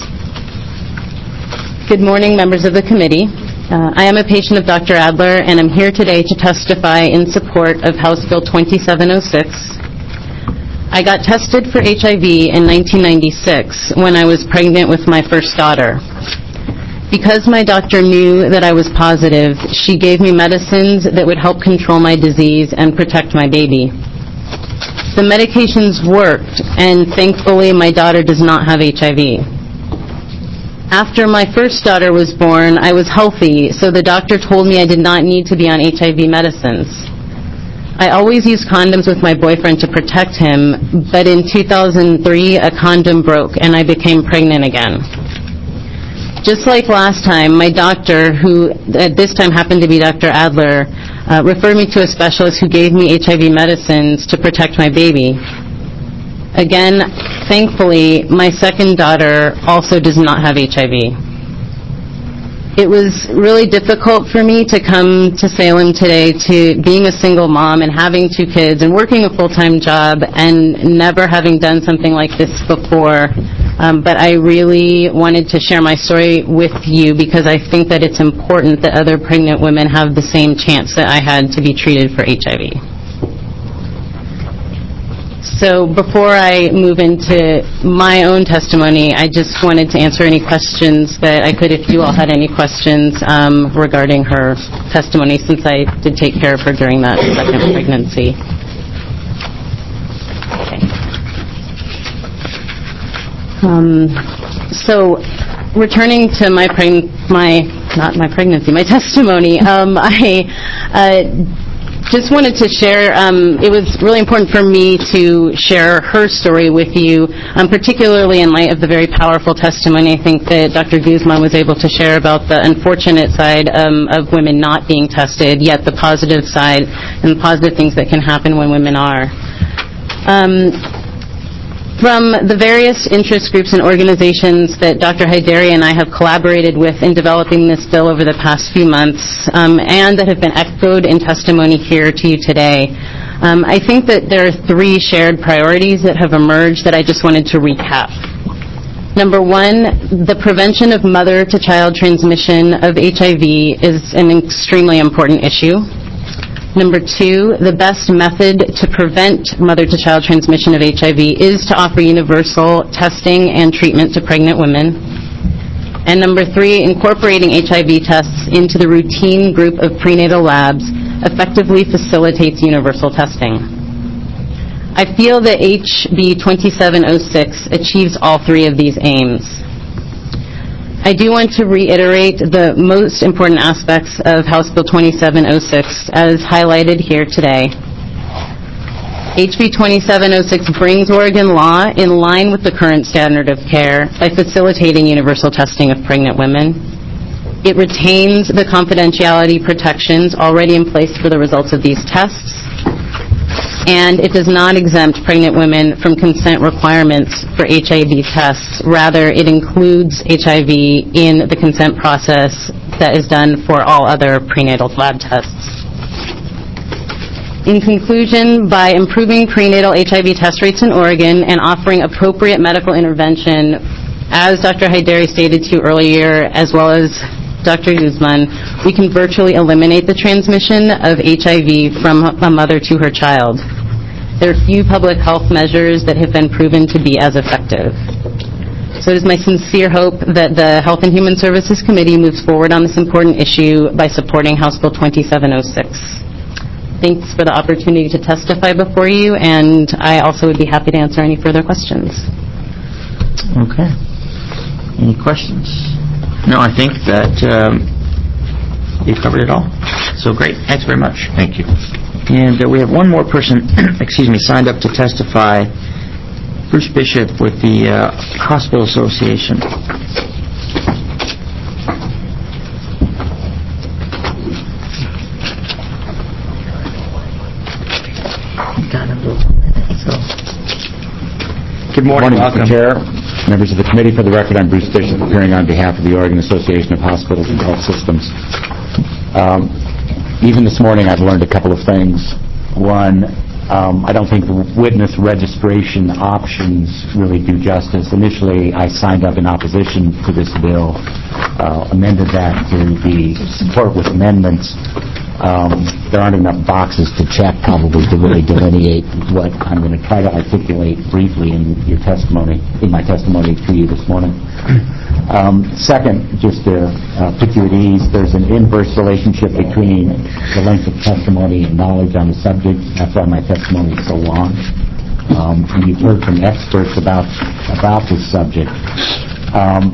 Good morning, members of the committee. Uh, I am a patient of Doctor Adler, and I'm here today to testify in support of House Bill twenty-seven oh six. I got tested for H I V in nineteen ninety-six when I was pregnant with my first daughter. Because my doctor knew that I was positive, she gave me medicines that would help control my disease and protect my baby. The medications worked, and thankfully my daughter does not have H I V. After my first daughter was born, I was healthy, so the doctor told me I did not need to be on H I V medicines. I always use condoms with my boyfriend to protect him, but in two thousand three, a condom broke and I became pregnant again. Just like last time, my doctor, who at this time happened to be Doctor Adler, uh, referred me to a specialist who gave me H I V medicines to protect my baby. Again, thankfully, my second daughter also does not have H I V. It was really difficult for me to come to Salem today, to being a single mom and having two kids and working a full-time job and never having done something like this before. Um, but I really wanted to share my story with you because I think that it's important that other pregnant women have the same chance that I had to be treated for H I V. So before I move into my own testimony, I just wanted to answer any questions that I could, if you all had any questions um, regarding her testimony, since I did take care of her during that second pregnancy. Okay. Um, so returning to my preg- my not my pregnancy, my testimony, um, I uh, just wanted to share, um, it was really important for me to share her story with you, um, particularly in light of the very powerful testimony I think that Doctor Guzman was able to share about the unfortunate side um, of women not being tested, yet the positive side and the positive things that can happen when women are. Um, From the various interest groups and organizations that Doctor Haidari and I have collaborated with in developing this bill over the past few months, um, and that have been echoed in testimony here to you today, um, I think that there are three shared priorities that have emerged that I just wanted to recap. Number one, the prevention of mother-to-child transmission of H I V is an extremely important issue. Number two, the best method to prevent mother-to-child transmission of H I V is to offer universal testing and treatment to pregnant women. And number three, incorporating H I V tests into the routine group of prenatal labs effectively facilitates universal testing. I feel that H B twenty-seven oh six achieves all three of these aims. I do want to reiterate the most important aspects of House Bill twenty-seven oh six as highlighted here today. H B twenty-seven oh six brings Oregon law in line with the current standard of care by facilitating universal testing of pregnant women. It retains the confidentiality protections already in place for the results of these tests. And it does not exempt pregnant women from consent requirements for H I V tests. Rather, it includes H I V in the consent process that is done for all other prenatal lab tests. In conclusion, by improving prenatal H I V test rates in Oregon and offering appropriate medical intervention, as Doctor Haidari stated to you earlier, as well as Doctor Guzman, we can virtually eliminate the transmission of H I V from a mother to her child. There are few public health measures that have been proven to be as effective. So it is my sincere hope that the Health and Human Services Committee moves forward on this important issue by supporting House Bill twenty-seven oh six. Thanks for the opportunity to testify before you, and I also would be happy to answer any further questions. Okay. Any questions? No, I think that um, you covered it all. So great. Thanks very much. Thank you. And uh, we have one more person, excuse me, signed up to testify. Bruce Bishop with the uh, Hospital Association. Good morning, Welcome. Mister Chair, members of the committee. For the record, I'm Bruce Bishop, appearing on behalf of the Oregon Association of Hospitals and Health Systems. Um, even this morning, I've learned a couple of things. One, um, I don't think the witness registration options really do justice. Initially, I signed up in opposition to this bill, uh, amended that to be support with amendments. Um, there aren't enough boxes to check, probably, to really delineate what I'm going to try to articulate briefly in your testimony, in my testimony to you this morning. Um, second, just to uh, put you at ease, there's an inverse relationship between the length of testimony and knowledge on the subject. That's why my testimony is so long. Um, and you've heard from experts about about this subject. Um,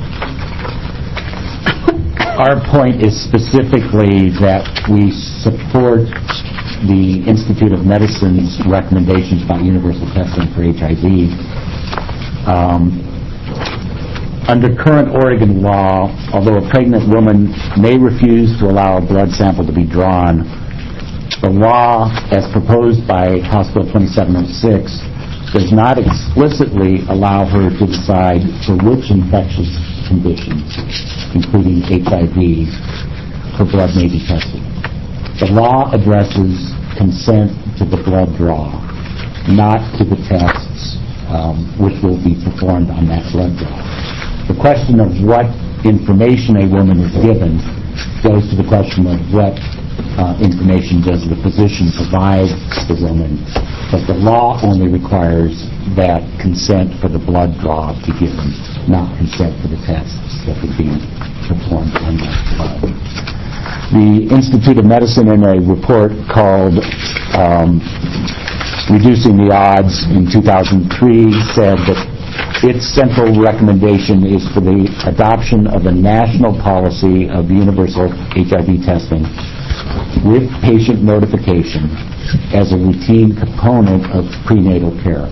Our point is specifically that we support the Institute of Medicine's recommendations about universal testing for H I V. Um, under current Oregon law, although a pregnant woman may refuse to allow a blood sample to be drawn, the law, as proposed by House Bill twenty-seven oh six, does not explicitly allow her to decide for which infectious conditions, including H I V, her blood may be tested. The law addresses consent to the blood draw, not to the tests um, which will be performed on that blood draw. The question of what information a woman is given goes to the question of what uh, information does the physician provide the woman But the law only requires that consent for the blood draw be given, not consent for the tests that would be performed on that blood. The Institute of Medicine, in a report called um, Reducing the Odds in two thousand three, said that its central recommendation is for the adoption of a national policy of universal H I V testing with patient notification as a routine component of prenatal care.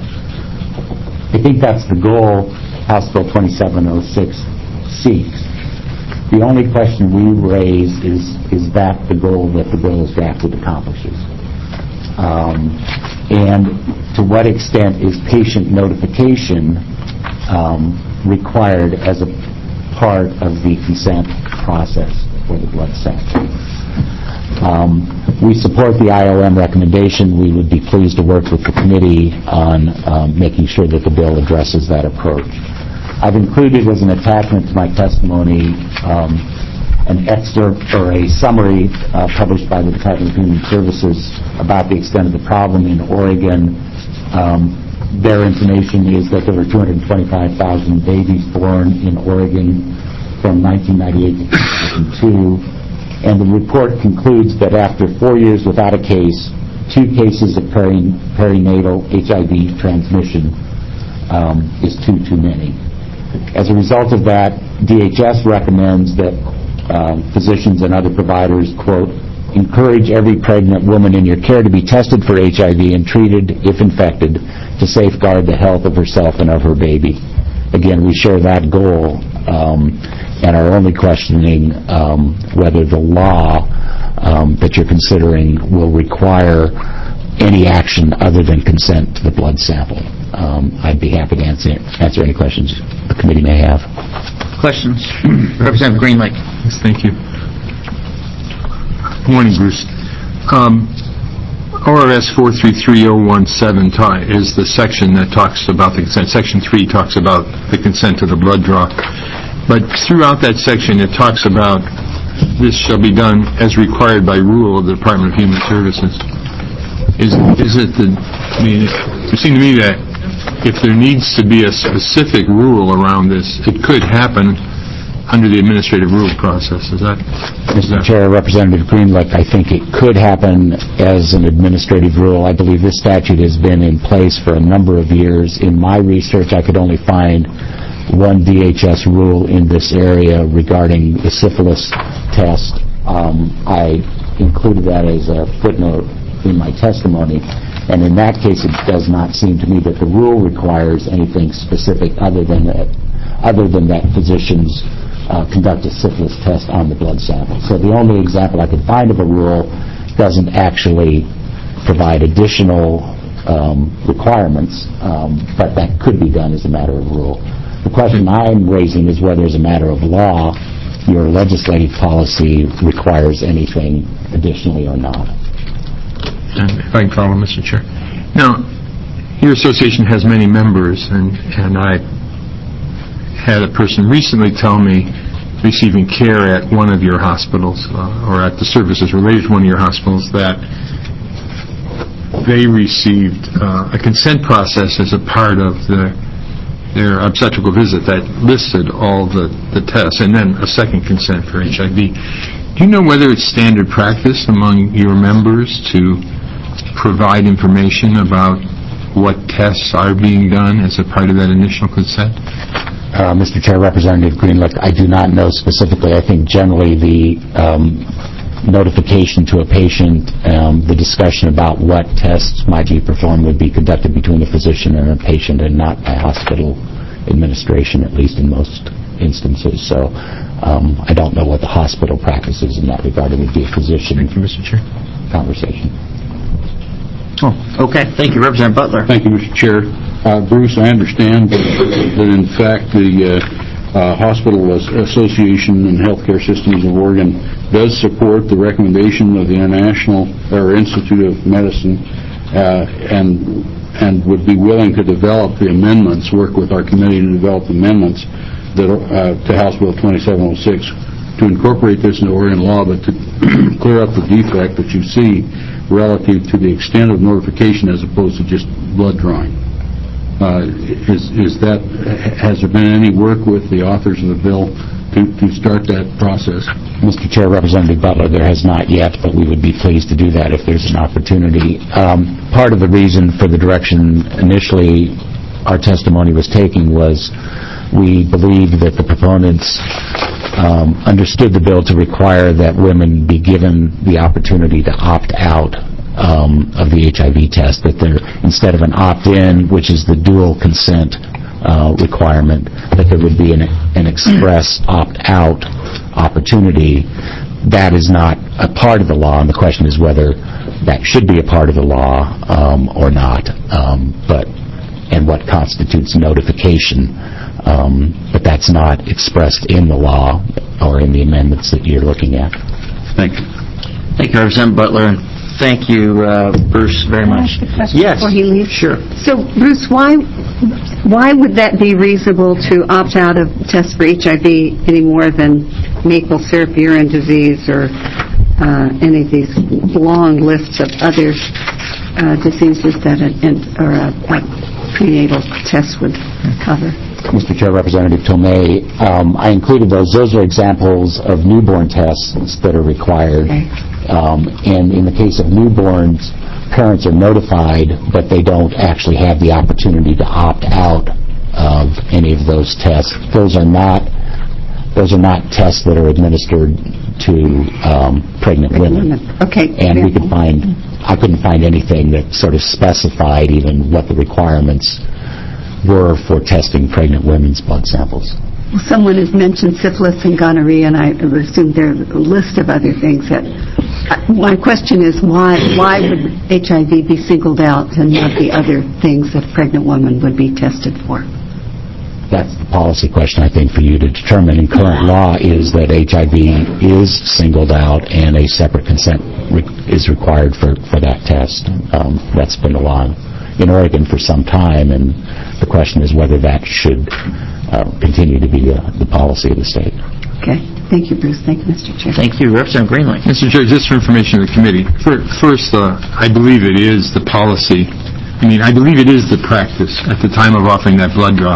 I think that's the goal House Bill twenty-seven oh six seeks. The only question we raise is, is that the goal that the bill is drafted accomplishes? Um, and to what extent is patient notification um, required as a part of the consent process for the blood sample? Um, we support the I O M recommendation. We would be pleased to work with the committee on um, making sure that the bill addresses that approach. I've included as an attachment to my testimony um, an excerpt or a summary uh, published by the Department of Human Services about the extent of the problem in Oregon. Um, their information is that there were two hundred twenty-five thousand babies born in Oregon from nineteen ninety-eight to two thousand two. And the report concludes that after four years without a case, two cases of peri- perinatal H I V transmission um, is too, too many. As a result of that, D H S recommends that um, physicians and other providers, quote, encourage every pregnant woman in your care to be tested for H I V and treated, if infected, to safeguard the health of herself and of her baby. Again, we share that goal. Um, and are only questioning um, whether the law um, that you're considering will require any action other than consent to the blood sample. Um, I'd be happy to answer, answer any questions the committee may have. Questions? Representative Green Lake. Yes, thank you. Good morning, Bruce. Um, O R S four three three oh one seven is the section that talks about the consent. Section three talks about the consent to the blood draw. But throughout that section, it talks about this shall be done as required by rule of the Department of Human Services. Is, is it the, I mean, it seems to me that if there needs to be a specific rule around this, it could happen under the administrative rule process. Is that? Mister Chair, Representative Greenlick, I think it could happen as an administrative rule. I believe this statute has been in place for a number of years. In my research, I could only find one D H S rule in this area regarding the syphilis test. Um, I included that as a footnote in my testimony, and in that case it does not seem to me that the rule requires anything specific other than that, other than that physicians uh, conduct a syphilis test on the blood sample. So the only example I could find of a rule doesn't actually provide additional um, requirements, um, but that could be done as a matter of rule. The question I'm raising is whether, as a matter of law, your legislative policy requires anything additionally or not. And if I can follow, Mister Chair. Now, your association has many members, and, and I had a person recently tell me, receiving care at one of your hospitals, uh, or at the services related to one of your hospitals, that they received uh, a consent process as a part of the their obstetrical visit that listed all the, the tests, and then a second consent for H I V. Do you know whether it's standard practice among your members to provide information about what tests are being done as a part of that initial consent? Uh, Mister Chair, Representative Greenlick, I do not know specifically. I think generally the um, notification to a patient, um, the discussion about what tests might be performed would be conducted between a physician and a patient and not by hospital administration, at least in most instances. So um, I don't know what the hospital practice is in that regard. It would be a physician Thank you, Mister Chair. conversation. Oh, okay. Thank you, Representative Butler. Thank you, Mister Chair. Uh, Bruce, I understand that, that in fact the uh, uh, Hospital Association and Healthcare Systems of Oregon does support the recommendation of the International or Institute of Medicine uh, and and would be willing to develop the amendments, work with our committee to develop amendments that uh, to House Bill twenty-seven oh six to incorporate this into Oregon law, but to clear up the defect that you see relative to the extent of notification as opposed to just blood drawing. Uh, is, is that, has there been any work with the authors of the bill to, to start that process? Mister Chair, Representative Butler, there has not yet, but we would be pleased to do that if there's an opportunity. Um, part of the reason for the direction initially our testimony was taking was we believed that the proponents um, understood the bill to require that women be given the opportunity to opt out um, of the H I V test, that there, instead of an opt-in, which is the dual consent uh, requirement, that there would be an, an express opt-out opportunity. That is not a part of the law, and the question is whether that should be a part of the law um, or not, um, but and what constitutes notification. Um, but that's not expressed in the law or in the amendments that you're looking at. Thank you. Thank you, Representative Butler, and thank you, uh, Bruce, very much. Yes. Before he leaves? Sure. So, Bruce, why why would that be reasonable to opt out of tests for H I V any more than maple syrup urine disease or uh, any of these long lists of other uh, diseases that a, or a, a prenatal test would cover? Mister Chair, Representative Tomei, um, I included those. Those are examples of newborn tests that are required. Okay. Um, and in the case of newborns, parents are notified, but they don't actually have the opportunity to opt out of any of those tests. Those are not those are not tests that are administered to um, pregnant women. Okay. And we could find, I couldn't find anything that sort of specified even what the requirements were for testing pregnant women's blood samples. Well, someone has mentioned syphilis and gonorrhea, and I assume there's a list of other things that... My question is, why why would H I V be singled out and not the other things that a pregnant woman would be tested for? That's the policy question, I think, for you to determine. And current law is that H I V is singled out and a separate consent re- is required for, for that test. Um, that's been the law in Oregon for some time, and the question is whether that should uh, continue to be uh, the policy of the state. Okay. Thank you, Bruce. Thank you, Mister Chair. Thank you. Representative Greenlee. Mister Chair, just for information of the committee, first, uh, I believe it is the policy. I mean, I believe it is the practice at the time of offering that blood draw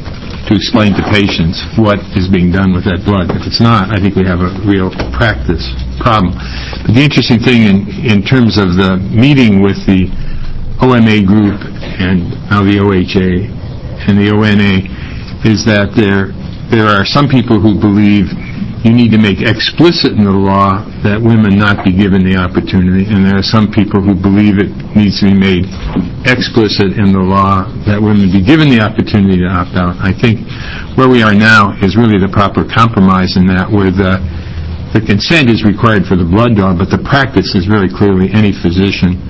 to explain to patients what is being done with that blood. If it's not, I think we have a real practice problem. But the interesting thing in, in terms of the meeting with the O M A group and now the O H A and the O N A is that there there are some people who believe you need to make explicit in the law that women not be given the opportunity, and there are some people who believe it needs to be made explicit in the law that women be given the opportunity to opt out. I think where we are now is really the proper compromise in that, where the, the consent is required for the blood draw, but the practice is very clearly any physician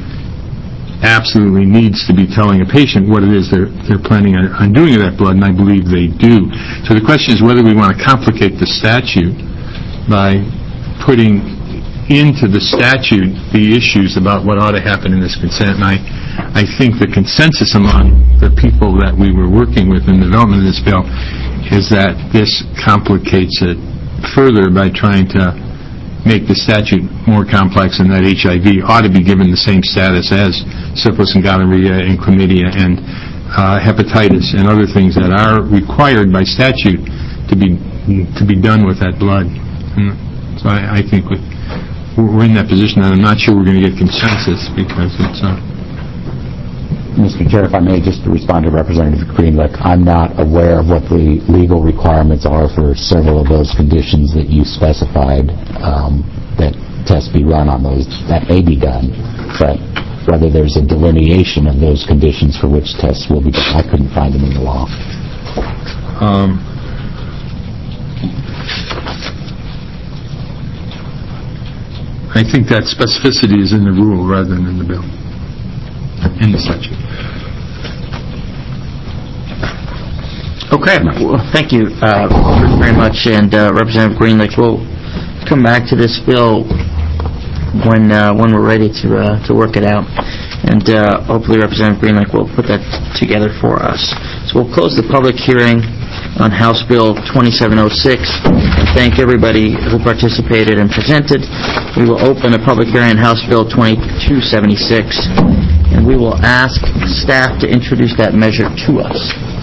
absolutely needs to be telling a patient what it is they're, they're planning on, on doing with that blood, and I believe they do. So the question is whether we want to complicate the statute by putting into the statute the issues about what ought to happen in this consent. And I, I think the consensus among the people that we were working with in the development of this bill is that this complicates it further by trying to make the statute more complex, and that H I V ought to be given the same status as syphilis and gonorrhea and chlamydia and uh, hepatitis and other things that are required by statute to be to be done with that blood. And so I, I think we, we're in that position, and I'm not sure we're going to get consensus because it's... Uh, Mister Chair, if I may, just to respond to Representative Greenlee, I'm not aware of what the legal requirements are for several of those conditions that you specified, um, that tests be run on those. That may be done, but whether there's a delineation of those conditions for which tests will be done, I couldn't find them in the law. Um, I think that specificity is in the rule rather than in the bill, in the statute. Okay. Well, thank you uh, very much, and uh, Representative Greenlee. We'll come back to this bill when uh, when we're ready to uh, to work it out, and uh, hopefully Representative Greenlee will put that together for us. So we'll close the public hearing on House Bill twenty-seven oh six, and thank everybody who participated and presented. We will open a public hearing on House Bill twenty-two seventy-six, and we will ask staff to introduce that measure to us.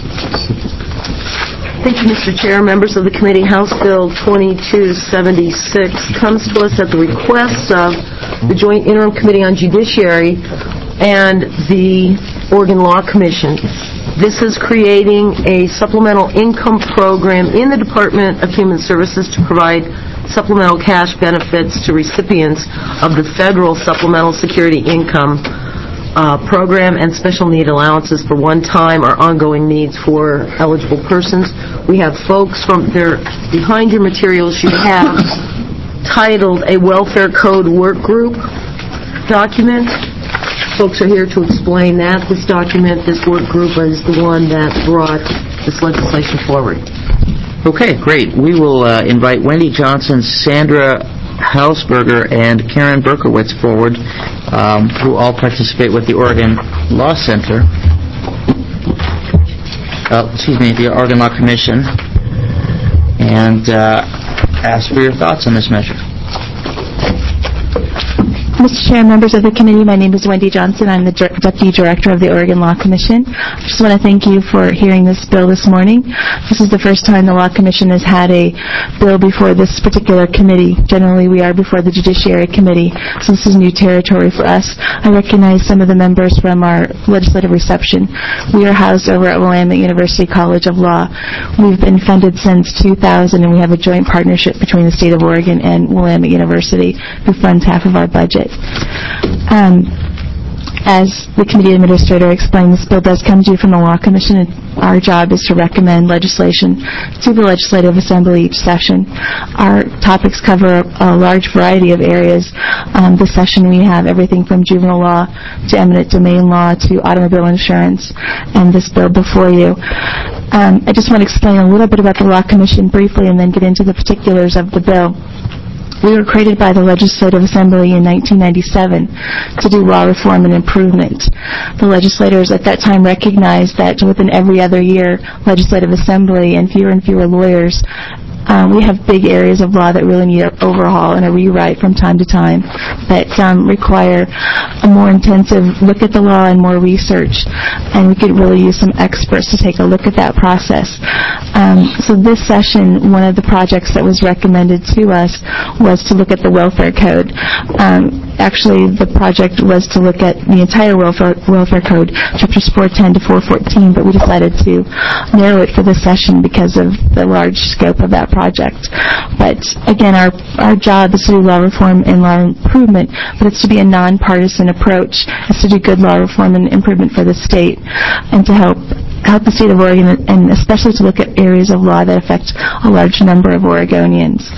Thank you, Mister Chair. Members of the committee, House Bill twenty-two seventy-six comes to us at the request of the Joint Interim Committee on Judiciary and the Oregon Law Commission. This is creating a supplemental income program in the Department of Human Services to provide supplemental cash benefits to recipients of the federal Supplemental Security Income uh, Program and special need allowances for one-time or ongoing needs for eligible persons. We have folks from there behind your materials. You have titled a Welfare Code Work Group document. Folks are here to explain that. This document, this work group, is the one that brought this legislation forward. Okay, great. We will uh, invite Wendy Johnson, Sandra Hausberger, and Karen Berkowitz forward, um, who all participate with the Oregon Law Center. Uh, excuse me, the Oregon Law Commission, and uh, ask for your thoughts on this measure. Mister Chair, members of the committee, my name is Wendy Johnson. I'm the Dir- Deputy Director of the Oregon Law Commission. I just want to thank you for hearing this bill this morning. This is the first time the Law Commission has had a bill before this particular committee. Generally, we are before the Judiciary Committee, so this is new territory for us. I recognize some of the members from our legislative reception. We are housed over at Willamette University College of Law. We've been funded since two thousand, and we have a joint partnership between the state of Oregon and Willamette University, who funds half of our budget. Um, as the committee administrator explained, this bill does come due from the Law Commission, and our job is to recommend legislation to the Legislative Assembly each session. Our topics cover a, a large variety of areas. Um, this session we have everything from juvenile law to eminent domain law to automobile insurance, and this bill before you. Um, I just want to explain a little bit about the Law Commission briefly and then get into the particulars of the bill. We were created by the Legislative Assembly in nineteen ninety-seven to do law reform and improvement. The legislators at that time recognized that within every other year, Legislative Assembly and fewer and fewer lawyers, um, we have big areas of law that really need an overhaul and a rewrite from time to time that um, require a more intensive look at the law and more research. And we could really use some experts to take a look at that process. Um, so this session, one of the projects that was recommended to us was to look at the welfare code. Um, actually, the project was to look at the entire welfare, welfare code, chapters four ten to four fourteen, but we decided to narrow it for this session because of the large scope of that project. But again, our, our job is to do law reform and law improvement, but it's to be a nonpartisan approach. It's to do good law reform and improvement for the state and to help help the state of Oregon, and especially to look at areas of law that affect a large number of Oregonians.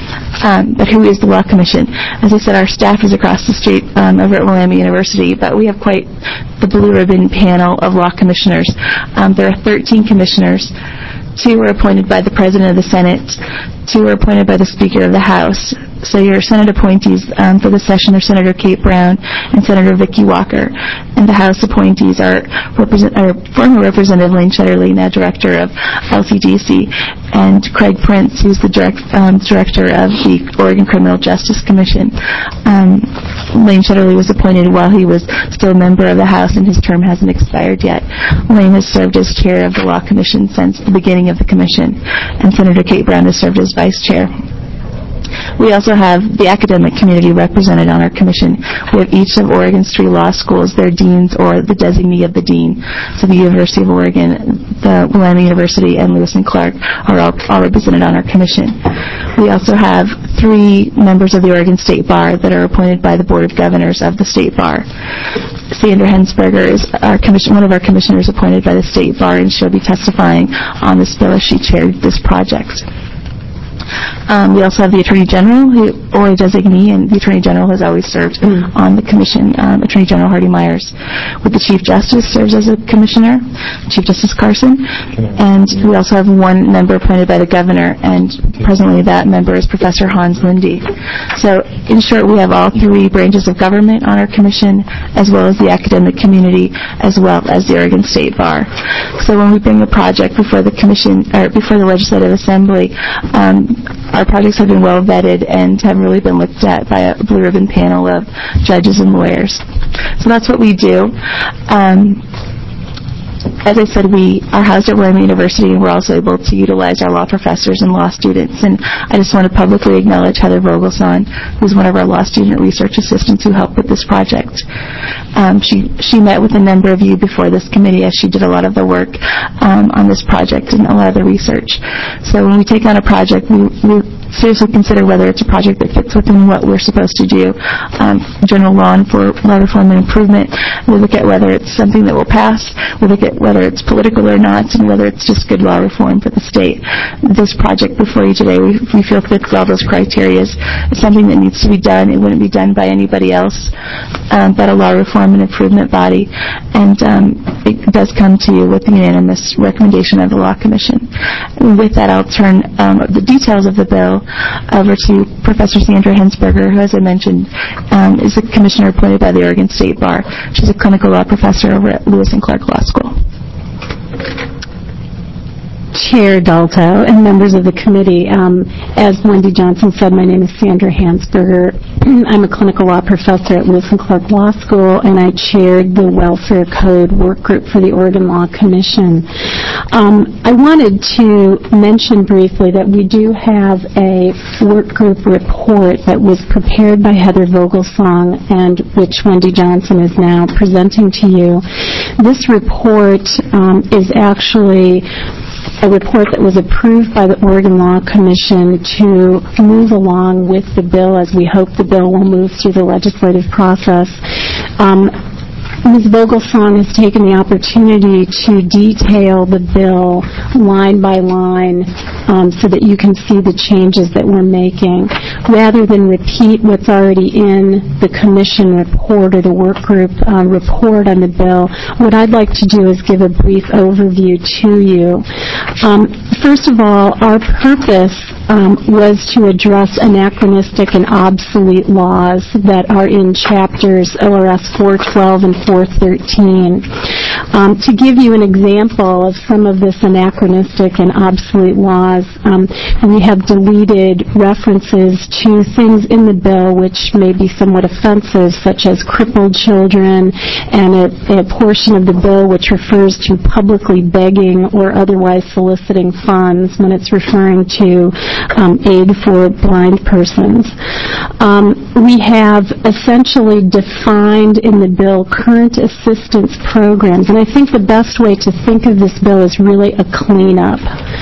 Um, but who is the Law Commission? As I said, our staff is across the street um, over at Willamette University, but we have quite the blue ribbon panel of law commissioners. Um, there are thirteen commissioners. Two were appointed by the President of the Senate. Two were appointed by the Speaker of the House. So your Senate appointees um, for the session are Senator Kate Brown and Senator Vicki Walker. And the House appointees are, represent, are former Representative Lane Shetterly, now Director of L C D C, and Craig Prince, who's the direct, um, Director of the Oregon Criminal Justice Commission. Um, Lane Shetterly was appointed while he was still a member of the House, and his term hasn't expired yet. Lane has served as Chair of the Law Commission since the beginning of the Commission, and Senator Kate Brown has served as Vice Chair. We also have the academic community represented on our commission. We have each of Oregon's three law schools, their deans or the designee of the dean. So the University of Oregon, the Willamette University, and Lewis and Clark are all, all represented on our commission. We also have three members of the Oregon State Bar that are appointed by the Board of Governors of the State Bar. Sandra Hensberger is our commission, one of our commissioners appointed by the State Bar, and she'll be testifying on this bill as she chaired this project. Um, we also have the Attorney General, who, or a designee, and the Attorney General has always served on the commission. Um, Attorney General Hardy Myers, with the Chief Justice, serves as a commissioner, Chief Justice Carson, and we also have one member appointed by the governor, and presently that member is Professor Hans Lindy. So, in short, we have all three branches of government on our commission, as well as the academic community, as well as the Oregon State Bar. So when we bring a project before the commission, or before the Legislative Assembly, um, our projects have been well vetted and have really been looked at by a blue ribbon panel of judges and lawyers. So that's what we do. Um, As I said, we are housed at William University, and we're also able to utilize our law professors and law students. And I just want to publicly acknowledge Heather Vogelsson, who's one of our law student research assistants who helped with this project. Um, she she met with a number of you before this committee as she did a lot of the work um, on this project and a lot of the research. So when we take on a project, we, we seriously consider whether it's a project that fits within what we're supposed to do, um, general law and for law reform and improvement. We look at whether it's something that will pass. We look at whether it's political or not, and whether it's just good law reform for the state. This project before you today, we, we feel fits all those criteria. It's something that needs to be done. It wouldn't be done by anybody else um, but a law reform and improvement body. And um, it does come to you with the unanimous recommendation of the Law Commission. And with that, I'll turn um, the details of the bill over to Professor Sandra Hensberger, who, as I mentioned, um, is a commissioner appointed by the Oregon State Bar. She's a clinical law professor over at Lewis and Clark Law School. Chair Dalto and members of the committee, um, as Wendy Johnson said, my name is Sandra Hansberger. I'm a clinical law professor at Lewis and Clark Law School, and I chaired the Welfare Code Work Group for the Oregon Law Commission. Um, I wanted to mention briefly that we do have a work group report that was prepared by Heather Vogelsong and which Wendy Johnson is now presenting to you. This report um, is actually a report that was approved by the Oregon Law Commission to move along with the bill as we hope the bill will move through the legislative process. Um, Miz Vogelsong has taken the opportunity to detail the bill line by line um, so that you can see the changes that we're making. Rather than repeat what's already in the commission report or the work group uh, report on the bill, what I'd like to do is give a brief overview to you. Um, first of all, our purpose Um, was to address anachronistic and obsolete laws that are in chapters O R S four twelve and four thirteen. Um, to give you an example of some of this anachronistic and obsolete laws, um, we have deleted references to things in the bill which may be somewhat offensive, such as crippled children, and a, a portion of the bill which refers to publicly begging or otherwise soliciting funds when it's referring to Um, aid for blind persons. Um, we have essentially defined in the bill current assistance programs, and I think the best way to think of this bill is really a cleanup.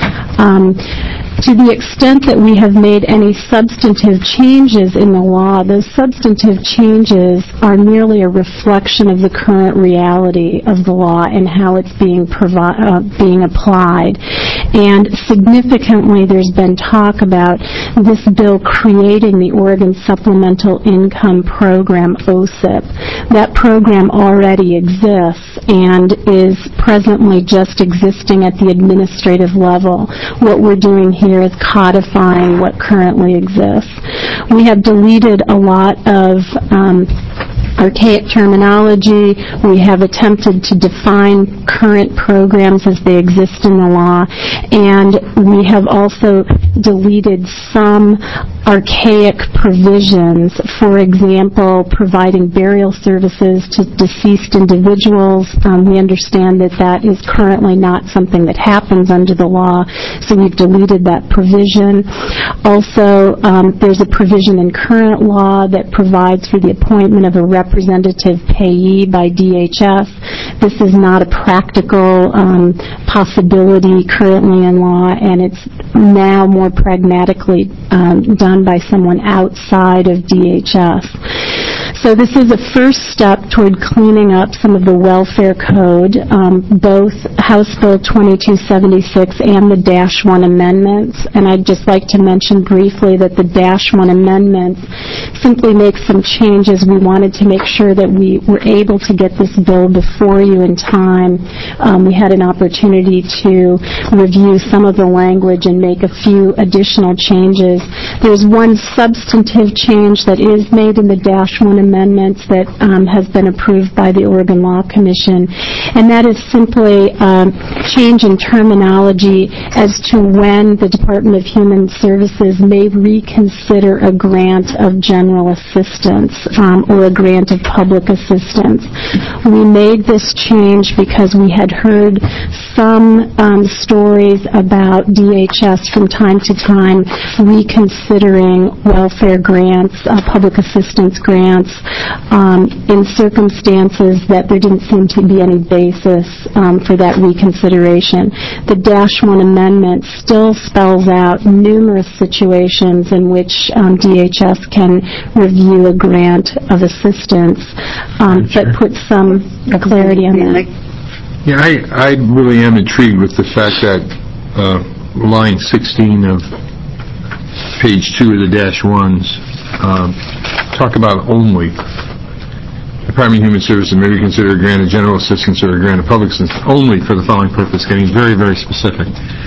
Um, to the extent that we have made any substantive changes in the law, those substantive changes are merely a reflection of the current reality of the law and how it's being provi- uh, being applied. And significantly, there's been talk about this bill creating the Oregon Supplemental Income Program, O S I P. That program already exists and is presently just existing at the administrative level. What we're doing here is codifying what currently exists. We have deleted a lot of um, archaic terminology. We have attempted to define current programs as they exist in the law, and we have also deleted some archaic provisions. For example, providing burial services to deceased individuals. Um, we understand that that is currently not something that happens under the law, so we've deleted that provision. Also, um, there's a provision in current law that provides for the appointment of a representative payee by D H S. This is not a practical um, possibility currently in law, and it's now more pragmatically um, done by someone outside of D H S. So this is a first step toward cleaning up some of the welfare code, um, both House Bill twenty-two seventy-six and the Dash one amendments. And I'd just like to mention briefly that the Dash one amendments simply make some changes. We wanted to make sure that we were able to get this bill before you in time. Um, we had an opportunity to review some of the language and make a few additional changes. There's one substantive change that is made in the Dash one amendments that um, has been approved by the Oregon Law Commission, and that is simply um, change in terminology as to when the Department of Human Services may reconsider a grant of general assistance um, or a grant of public assistance. We made this change because we had heard some um, stories about D H S from time to time reconsidering welfare grants, uh, public assistance grants, um, in circumstances that there didn't seem to be any basis um, for that reconsideration. The Dash one amendment still spells out numerous situations in which um, D H S can review a grant of assistance, um, but put some clarity on that. Yeah, I, I really am intrigued with the fact that uh, line sixteen of page two of the Dash ones um, talk about only. Department of Human Services may reconsider a grant of general assistance or a grant of public assistance only for the following purpose, getting very, very specific.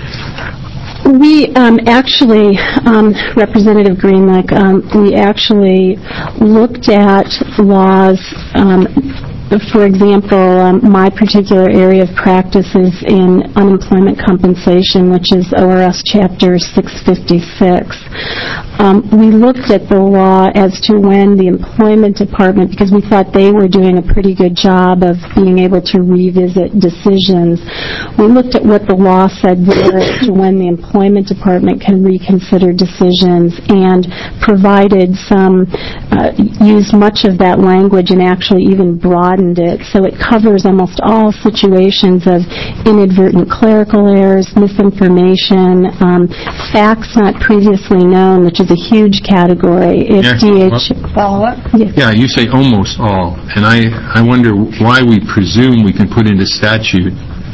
We um, actually, um, Representative Greenlick, um, we actually looked at laws. Um, For example, um, my particular area of practice is in unemployment compensation, which is O R S Chapter six fifty-six. Um, we looked at the law as to when the Employment Department, because we thought they were doing a pretty good job of being able to revisit decisions. We looked at what the law said there as to when the Employment Department can reconsider decisions and provided some, uh, used much of that language and actually even broadened it, so it covers almost all situations of inadvertent clerical errors, misinformation, um, facts not previously known, which is a huge category. If Yeah, D H well- follow-up, yes. Yeah, you say almost all, and I, I wonder why we presume we can put into statute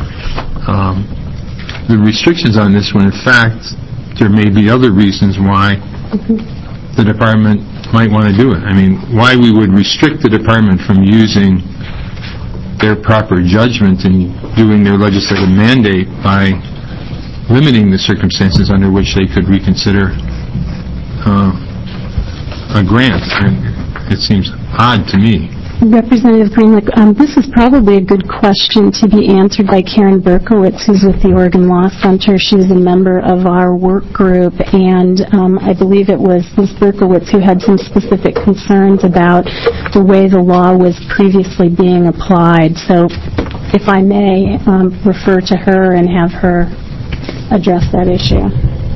um, the restrictions on this when, in fact, there may be other reasons why the department might want to do it. I mean, why we would restrict the department from using their proper judgment in doing their legislative mandate by limiting the circumstances under which they could reconsider uh, a grant. And it seems odd to me. Representative Greenlick, um, this is probably a good question to be answered by Karen Berkowitz, who's with the Oregon Law Center. She was a member of our work group, and um, I believe it was Miz Berkowitz who had some specific concerns about the way the law was previously being applied. So if I may um, refer to her and have her address that issue.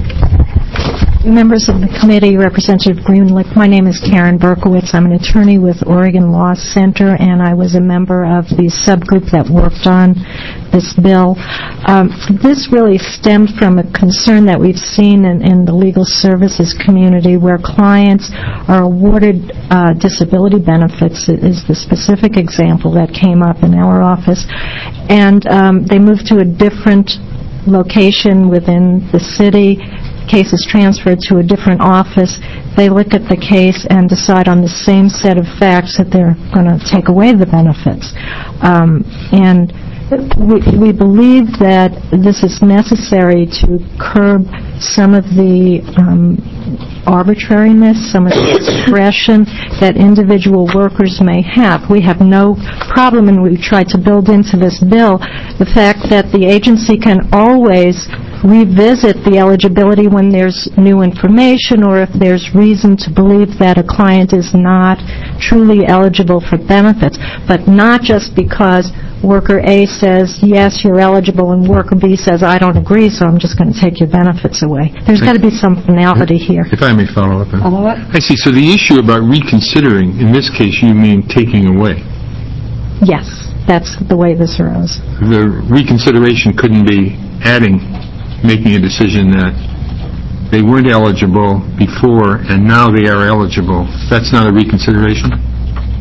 Members of the committee, Representative Greenlick, my name is Karen Berkowitz. I'm an attorney with Oregon Law Center, and I was a member of the subgroup that worked on this bill. Um, this really stemmed from a concern that we've seen in, in the legal services community where clients are awarded uh, disability benefits, is the specific example that came up in our office, and um, they move to a different location within the city. Case is transferred to a different office. They look at the case and decide on the same set of facts that they're going to take away the benefits. Um, and we, we believe that this is necessary to curb some of the um, arbitrariness, some of the discretion that individual workers may have. We have no problem, and we've tried to build into this bill the fact that the agency can always revisit the eligibility when there's new information or if there's reason to believe that a client is not truly eligible for benefits, but not just because worker A says, yes, you're eligible, and worker B says, I don't agree, so I'm just going to take your benefits away. There's got to be some finality here. If I may follow up. Follow up? I see. So the issue about reconsidering, in this case, you mean taking away. Yes, that's the way this arose. The reconsideration couldn't be adding, making a decision that they weren't eligible before and now they are eligible. That's not a reconsideration?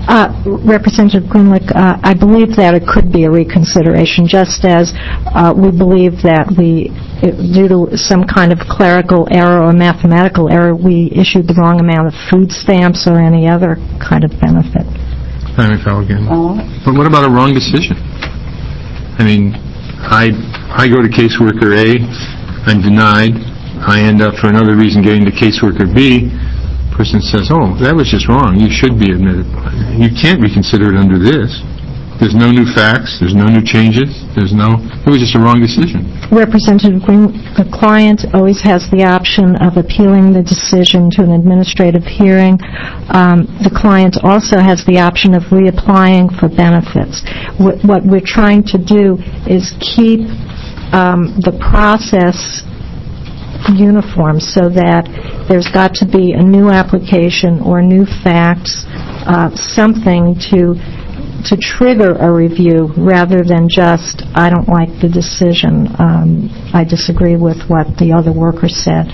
Uh, Representative Greenlick, uh, I believe that it could be a reconsideration, just as uh, we believe that we, due to some kind of clerical error or mathematical error, we issued the wrong amount of food stamps or any other kind of benefit. I fell again. But what about a wrong decision? I mean, I I go to caseworker A, I'm denied, I end up for another reason getting to caseworker B. Person says, oh, that was just wrong, you should be admitted. You can't reconsider it under this. There's no new facts, there's no new changes, there's no, it was just a wrong decision. Representative Green, the client always has the option of appealing the decision to an administrative hearing. Um, the client also has the option of reapplying for benefits. What, what we're trying to do is keep um, the process uniform so that there's got to be a new application or new facts, uh, something to to trigger a review rather than just, I don't like the decision, um, I disagree with what the other worker said.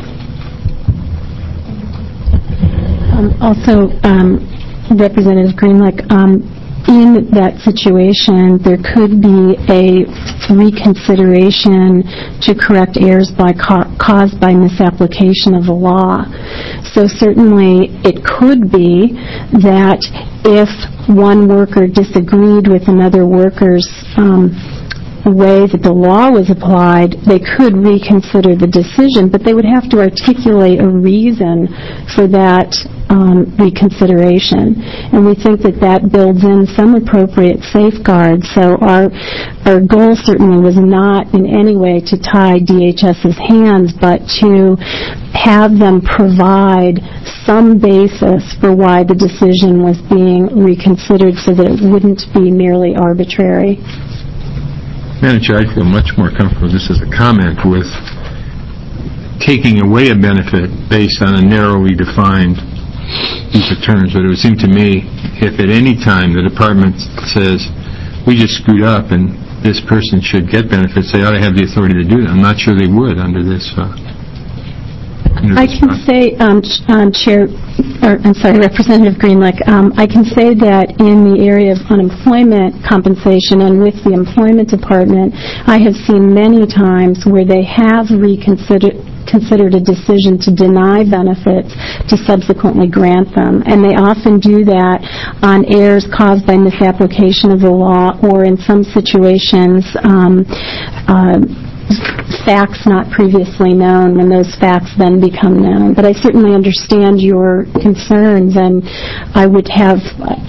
Um, also, um, Representative Greenlick, um, in that situation, there could be a reconsideration to correct errors by ca- caused by misapplication of the law. So certainly it could be that if one worker disagreed with another worker's um, way that the law was applied, they could reconsider the decision, but they would have to articulate a reason for that um, reconsideration. And we think that that builds in some appropriate safeguards. So our our goal certainly was not in any way to tie D H S's hands, but to have them provide some basis for why the decision was being reconsidered so that it wouldn't be merely arbitrary. Madam Chair, I feel much more comfortable, just as a comment, with taking away a benefit based on a narrowly defined use of terms. But it would seem to me, if at any time the department says, we just screwed up and this person should get benefits, they ought to have the authority to do that. I'm not sure they would under this. Uh, under I this can process. say, um, ch- um, Chair, or I'm sorry, Representative Greenlick, um, I can say that in the area of unemployment compensation and with the Employment Department, I have seen many times where they have reconsidered considered a decision to deny benefits to subsequently grant them. And they often do that on errors caused by misapplication of the law or in some situations um, uh, facts not previously known when those facts then become known. But I certainly understand your concerns, and I would have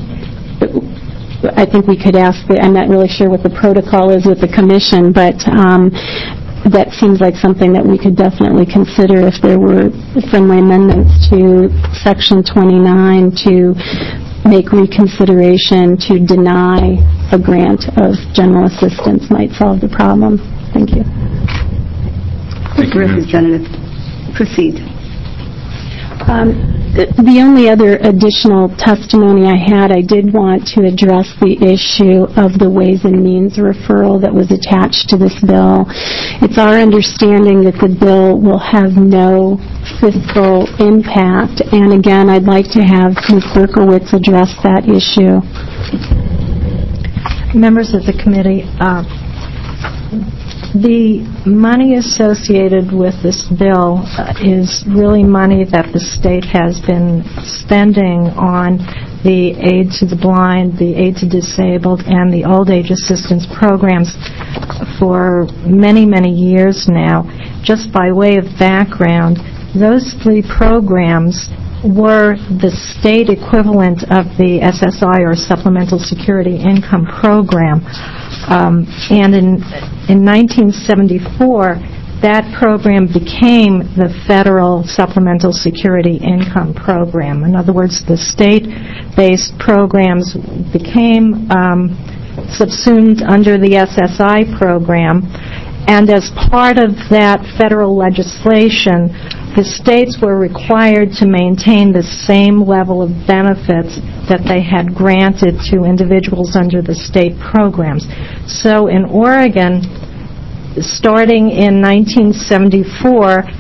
I think we could ask, the, I'm not really sure what the protocol is with the Commission, but um, that seems like something that we could definitely consider if there were friendly amendments to Section twenty-nine to make reconsideration to deny a grant of general assistance might solve the problem. Thank you. Thank you, Representative. Proceed. Um, the only other additional testimony I had, I did want to address the issue of the Ways and Means referral that was attached to this bill. It's our understanding that the bill will have no fiscal impact, and again, I'd like to have Miz Berkowitz address that issue. Members of the committee, uh, the money associated with this bill uh, is really money that the state has been spending on the aid to the blind, the aid to disabled, and the old age assistance programs for many, many years now. Just by way of background, those three programs were the state equivalent of the S S I, or Supplemental Security Income Program. Um, and in, in nineteen seventy-four, that program became the Federal Supplemental Security Income Program. In other words, the state-based programs became um, subsumed under the S S I program, and as part of that federal legislation, the states were required to maintain the same level of benefits that they had granted to individuals under the state programs. So in Oregon, starting in nineteen seventy-four,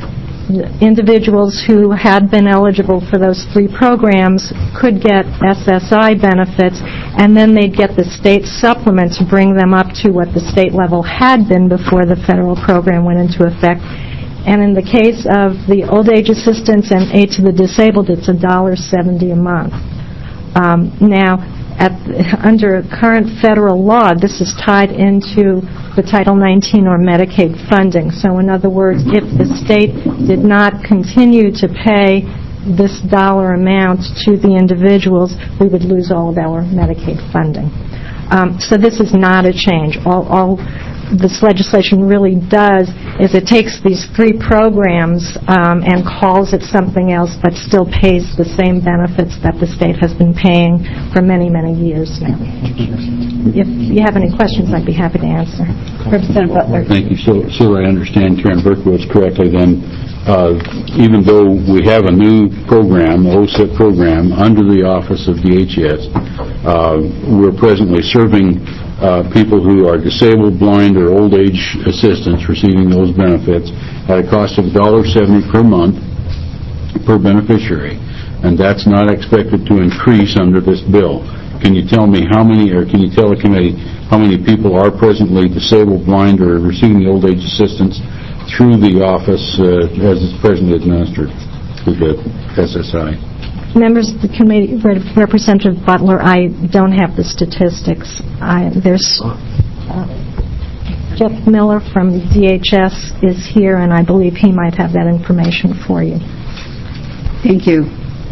individuals who had been eligible for those three programs could get S S I benefits, and then they'd get the state supplement to bring them up to what the state level had been before the federal program went into effect. And in the case of the old age assistance and aid to the disabled, it's one dollar seventy a month. Um, now, at, under current federal law, this is tied into the Title nineteen or Medicaid funding. So in other words, if the state did not continue to pay this dollar amount to the individuals, we would lose all of our Medicaid funding. Um, so this is not a change. All, all this legislation really does is it takes these three programs um, and calls it something else, but still pays the same benefits that the state has been paying for many, many years now. If you have any questions, I'd be happy to answer. Representative Butler. Thank you. So, so I understand Karen Berkowitz correctly, then uh, even though we have a new program, the O S I P program, under the Office of D H S, uh, we're presently serving uh, people who are disabled, blind, or old age assistants receiving those benefits at a cost of one dollar seventy per month per beneficiary, and that's not expected to increase under this bill. Can you tell me how many, or can you tell the committee how many people are presently disabled, blind, or receiving the old age assistance through the office uh, as it's presently administered through the S S I? Members of the committee, Representative Butler, I don't have the statistics. I, there's uh, Jeff Miller from D H S is here, and I believe he might have that information for you. Thank you.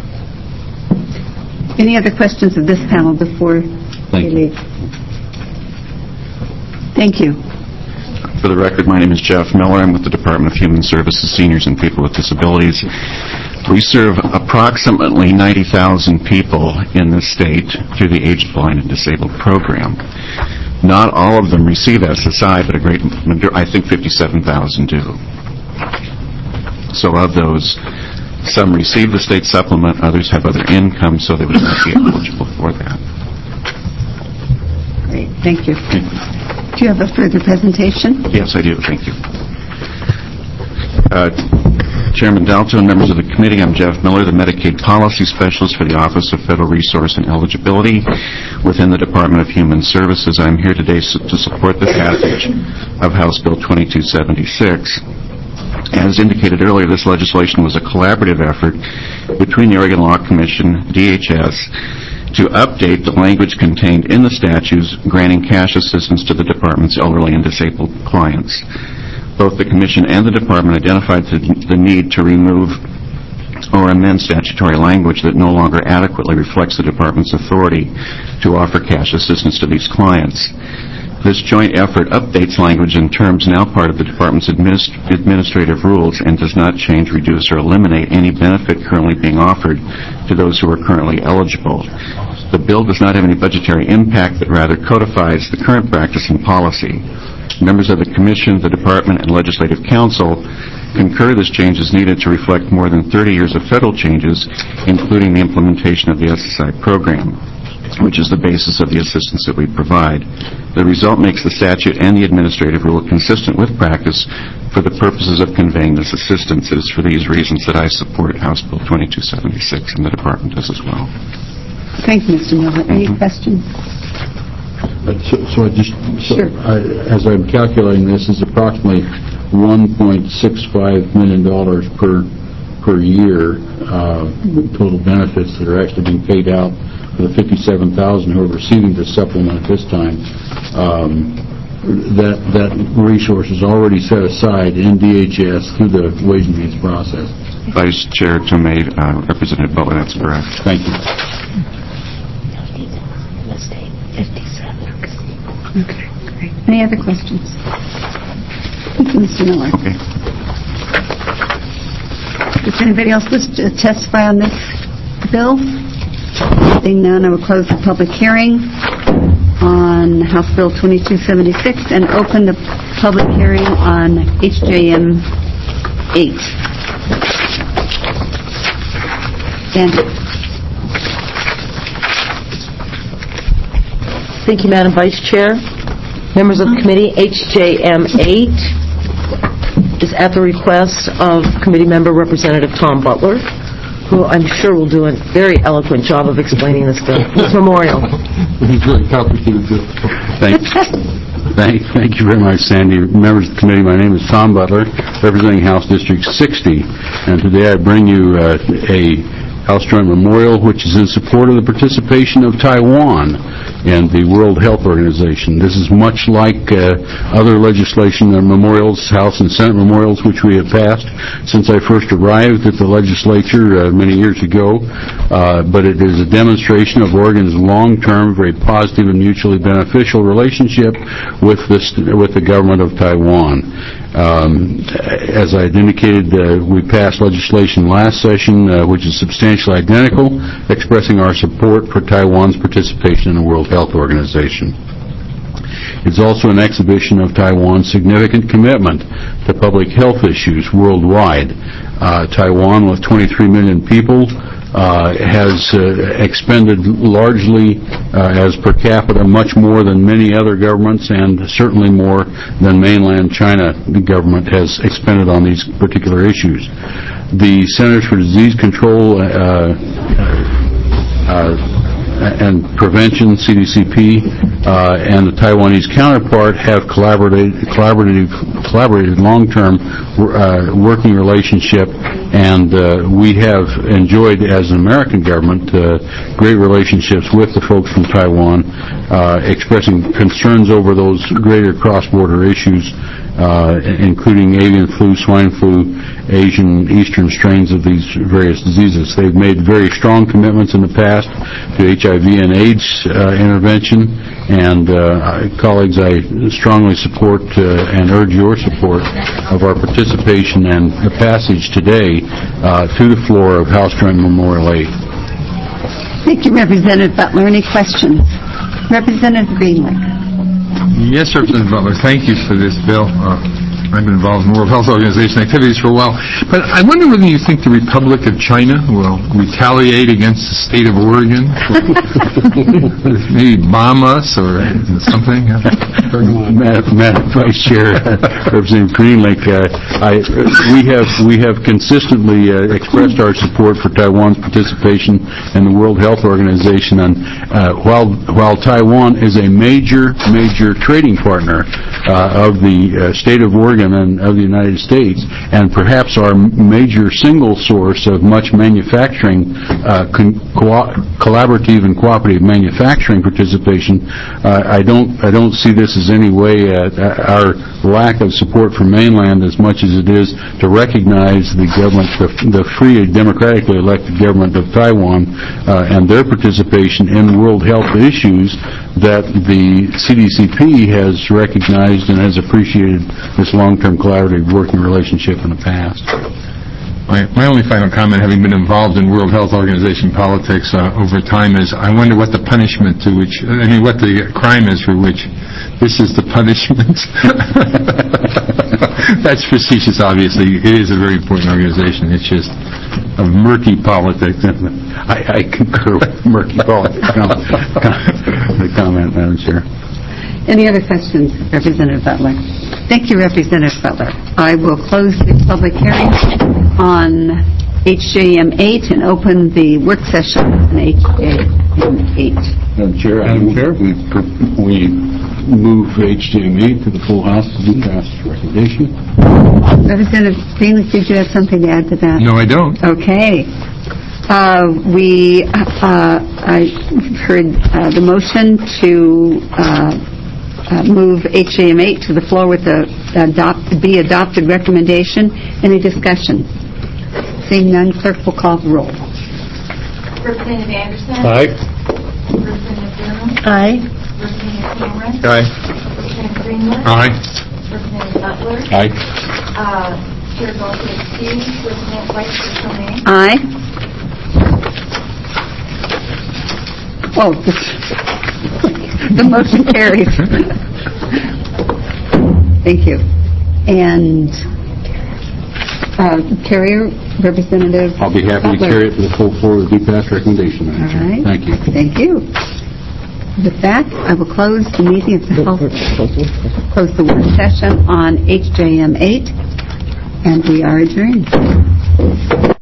Any other questions of this panel before we leave? Thank you. For the record, my name is Jeff Miller. I'm with the Department of Human Services, Seniors and People with Disabilities. We serve approximately ninety thousand people in the state through the Aged, Blind, and Disabled program. Not all of them receive S S I, but a great, I think fifty-seven thousand do. So of those, some receive the state supplement, others have other income, so they would not be eligible for that. Great, thank you. Thank you. Do you have a further presentation? Yes, I do. Thank you. Uh, Chairman Dalto and members of the committee, I'm Jeff Miller, the Medicaid Policy Specialist for the Office of Federal Resource and Eligibility within the Department of Human Services. I'm here today to support the passage of House Bill twenty-two seventy-six. As indicated earlier, this legislation was a collaborative effort between the Oregon Law Commission, D H S, to update the language contained in the statutes granting cash assistance to the department's elderly and disabled clients. Both the Commission and the Department identified the, the need to remove or amend statutory language that no longer adequately reflects the Department's authority to offer cash assistance to these clients. This joint effort updates language in terms now part of the Department's administ- administrative rules and does not change, reduce, or eliminate any benefit currently being offered to those who are currently eligible. The bill does not have any budgetary impact, but rather codifies the current practice and policy. Members of the Commission, the Department, and Legislative Council concur this change is needed to reflect more than thirty years of federal changes, including the implementation of the S S I program, which is the basis of the assistance that we provide. The result makes the statute and the administrative rule consistent with practice for the purposes of conveying this assistance. It is for these reasons that I support House Bill twenty-two seventy-six, and the Department does as well. Thank you, Mister Miller. Any mm-hmm. questions? Uh, so, so I just, so sure. I, as I'm calculating this, is approximately one point six five million dollars per per year uh, total benefits that are actually being paid out for the fifty-seven thousand who are receiving the supplement at this time. Um, that that resource is already set aside in D H S through the Ways and Means process. Vice Chair Tomei, uh, Representative Butler, that's correct. Thank you. Okay, great. Any other questions? Mister Miller. Okay. Does anybody else wish to testify on this bill? Seeing none, I will close the public hearing on House Bill twenty-two seventy-six and open the public hearing on H J M eight. Dan. Thank you, Madam Vice Chair. Members of the committee, H J M eight is at the request of committee member Representative Tom Butler, who I'm sure will do a very eloquent job of explaining this bill. This memorial. He's really complicated. Thank, thank, thank you very much, Sandy. Members of the committee, my name is Tom Butler, representing House District sixty, and today I bring you uh, a House Joint Memorial, which is in support of the participation of Taiwan in the World Health Organization. This is much like uh, other legislation uh, memorials, House and Senate memorials, which we have passed since I first arrived at the legislature uh, many years ago, uh, but it is a demonstration of Oregon's long-term, very positive and mutually beneficial relationship with, this, with the government of Taiwan. Um, as I had indicated, uh, we passed legislation last session, uh, which is substantially identical, expressing our support for Taiwan's participation in the World Health Organization. It's also an exhibition of Taiwan's significant commitment to public health issues worldwide. Uh, Taiwan, with twenty-three million people, Uh, has uh, expended largely, uh, as per capita, much more than many other governments, and certainly more than mainland China the government has expended on these particular issues. The Centers for Disease Control uh, uh, and Prevention, C D C P, uh, and the Taiwanese counterpart have collaborated, collaborated, collaborated long-term uh, working relationship, and uh, we have enjoyed, as an American government, uh, great relationships with the folks from Taiwan, uh, expressing concerns over those greater cross-border issues, uh, including avian flu, swine flu, Asian Eastern strains of these various diseases. They've made very strong commitments in the past to H I V and AIDS uh, intervention, and uh, colleagues, I strongly support uh, and urge your support of our participation and the passage today uh, through the floor of House Joint Memorial eight. Thank you, Representative Butler. Any questions? Representative Greenlick. Yes, Representative Butler, thank you for this bill. Uh, I've been involved in World Health Organization activities for a while, but I wonder whether you think the Republic of China will retaliate against the state of Oregon, maybe bomb us or something. Madam, Madam Vice Chair, Representative Greenlick, uh, I, we have we have consistently uh, expressed our support for Taiwan's participation in the World Health Organization, and uh, while while Taiwan is a major major trading partner uh, of the uh, state of Oregon and of the United States, and perhaps our major single source of much manufacturing, uh, con- co- collaborative and cooperative manufacturing participation, uh, I don't I don't see this as any way uh, our lack of support for mainland as much as it is to recognize the government, the, the free, democratically elected government of Taiwan, uh, and their participation in world health issues that the C D C P has recognized and has appreciated this long-term collaborative working relationship in the past. My, my only final comment, having been involved in World Health Organization politics uh, over time, is I wonder what the punishment to which, I mean, what the crime is for which this is the punishment. That's facetious, obviously. It is a very important organization. It's just of murky politics. I, I concur with murky politics. The comment, Madam Chair. Any other questions, Representative Butler? Thank you, Representative Butler. I will close the public hearing on H J M eight and open the work session on H J M eight. Madam Chair, Madam Chair, we, we move H J M eight to the full House to do pass recommendation. Representative Greenlick, did you have something to add to that? No, I don't. Okay. Uh, we, uh, I heard uh, the motion to uh, uh, move H J M eight to the floor with the adopt, be adopted recommendation. Any discussion? Seeing none, clerk will call the roll. Representative Anderson? Aye. Representative Bloom? Aye. Representative Cameron? Aye. Representative Greenwood? Aye. Representative Butler? Aye. Uh, Chair Dalton excused. Representative Vice Chair Tomei? Aye. Oh, this, the motion carries. Thank you. And uh, Carrier, Representative I'll be happy Butler. to carry it to the full floor with the pass recommendation, Madam Chair. All right. Thank you. Thank you. With that, I will close the meeting of the health, close the work session on H J M eight. And we are adjourned.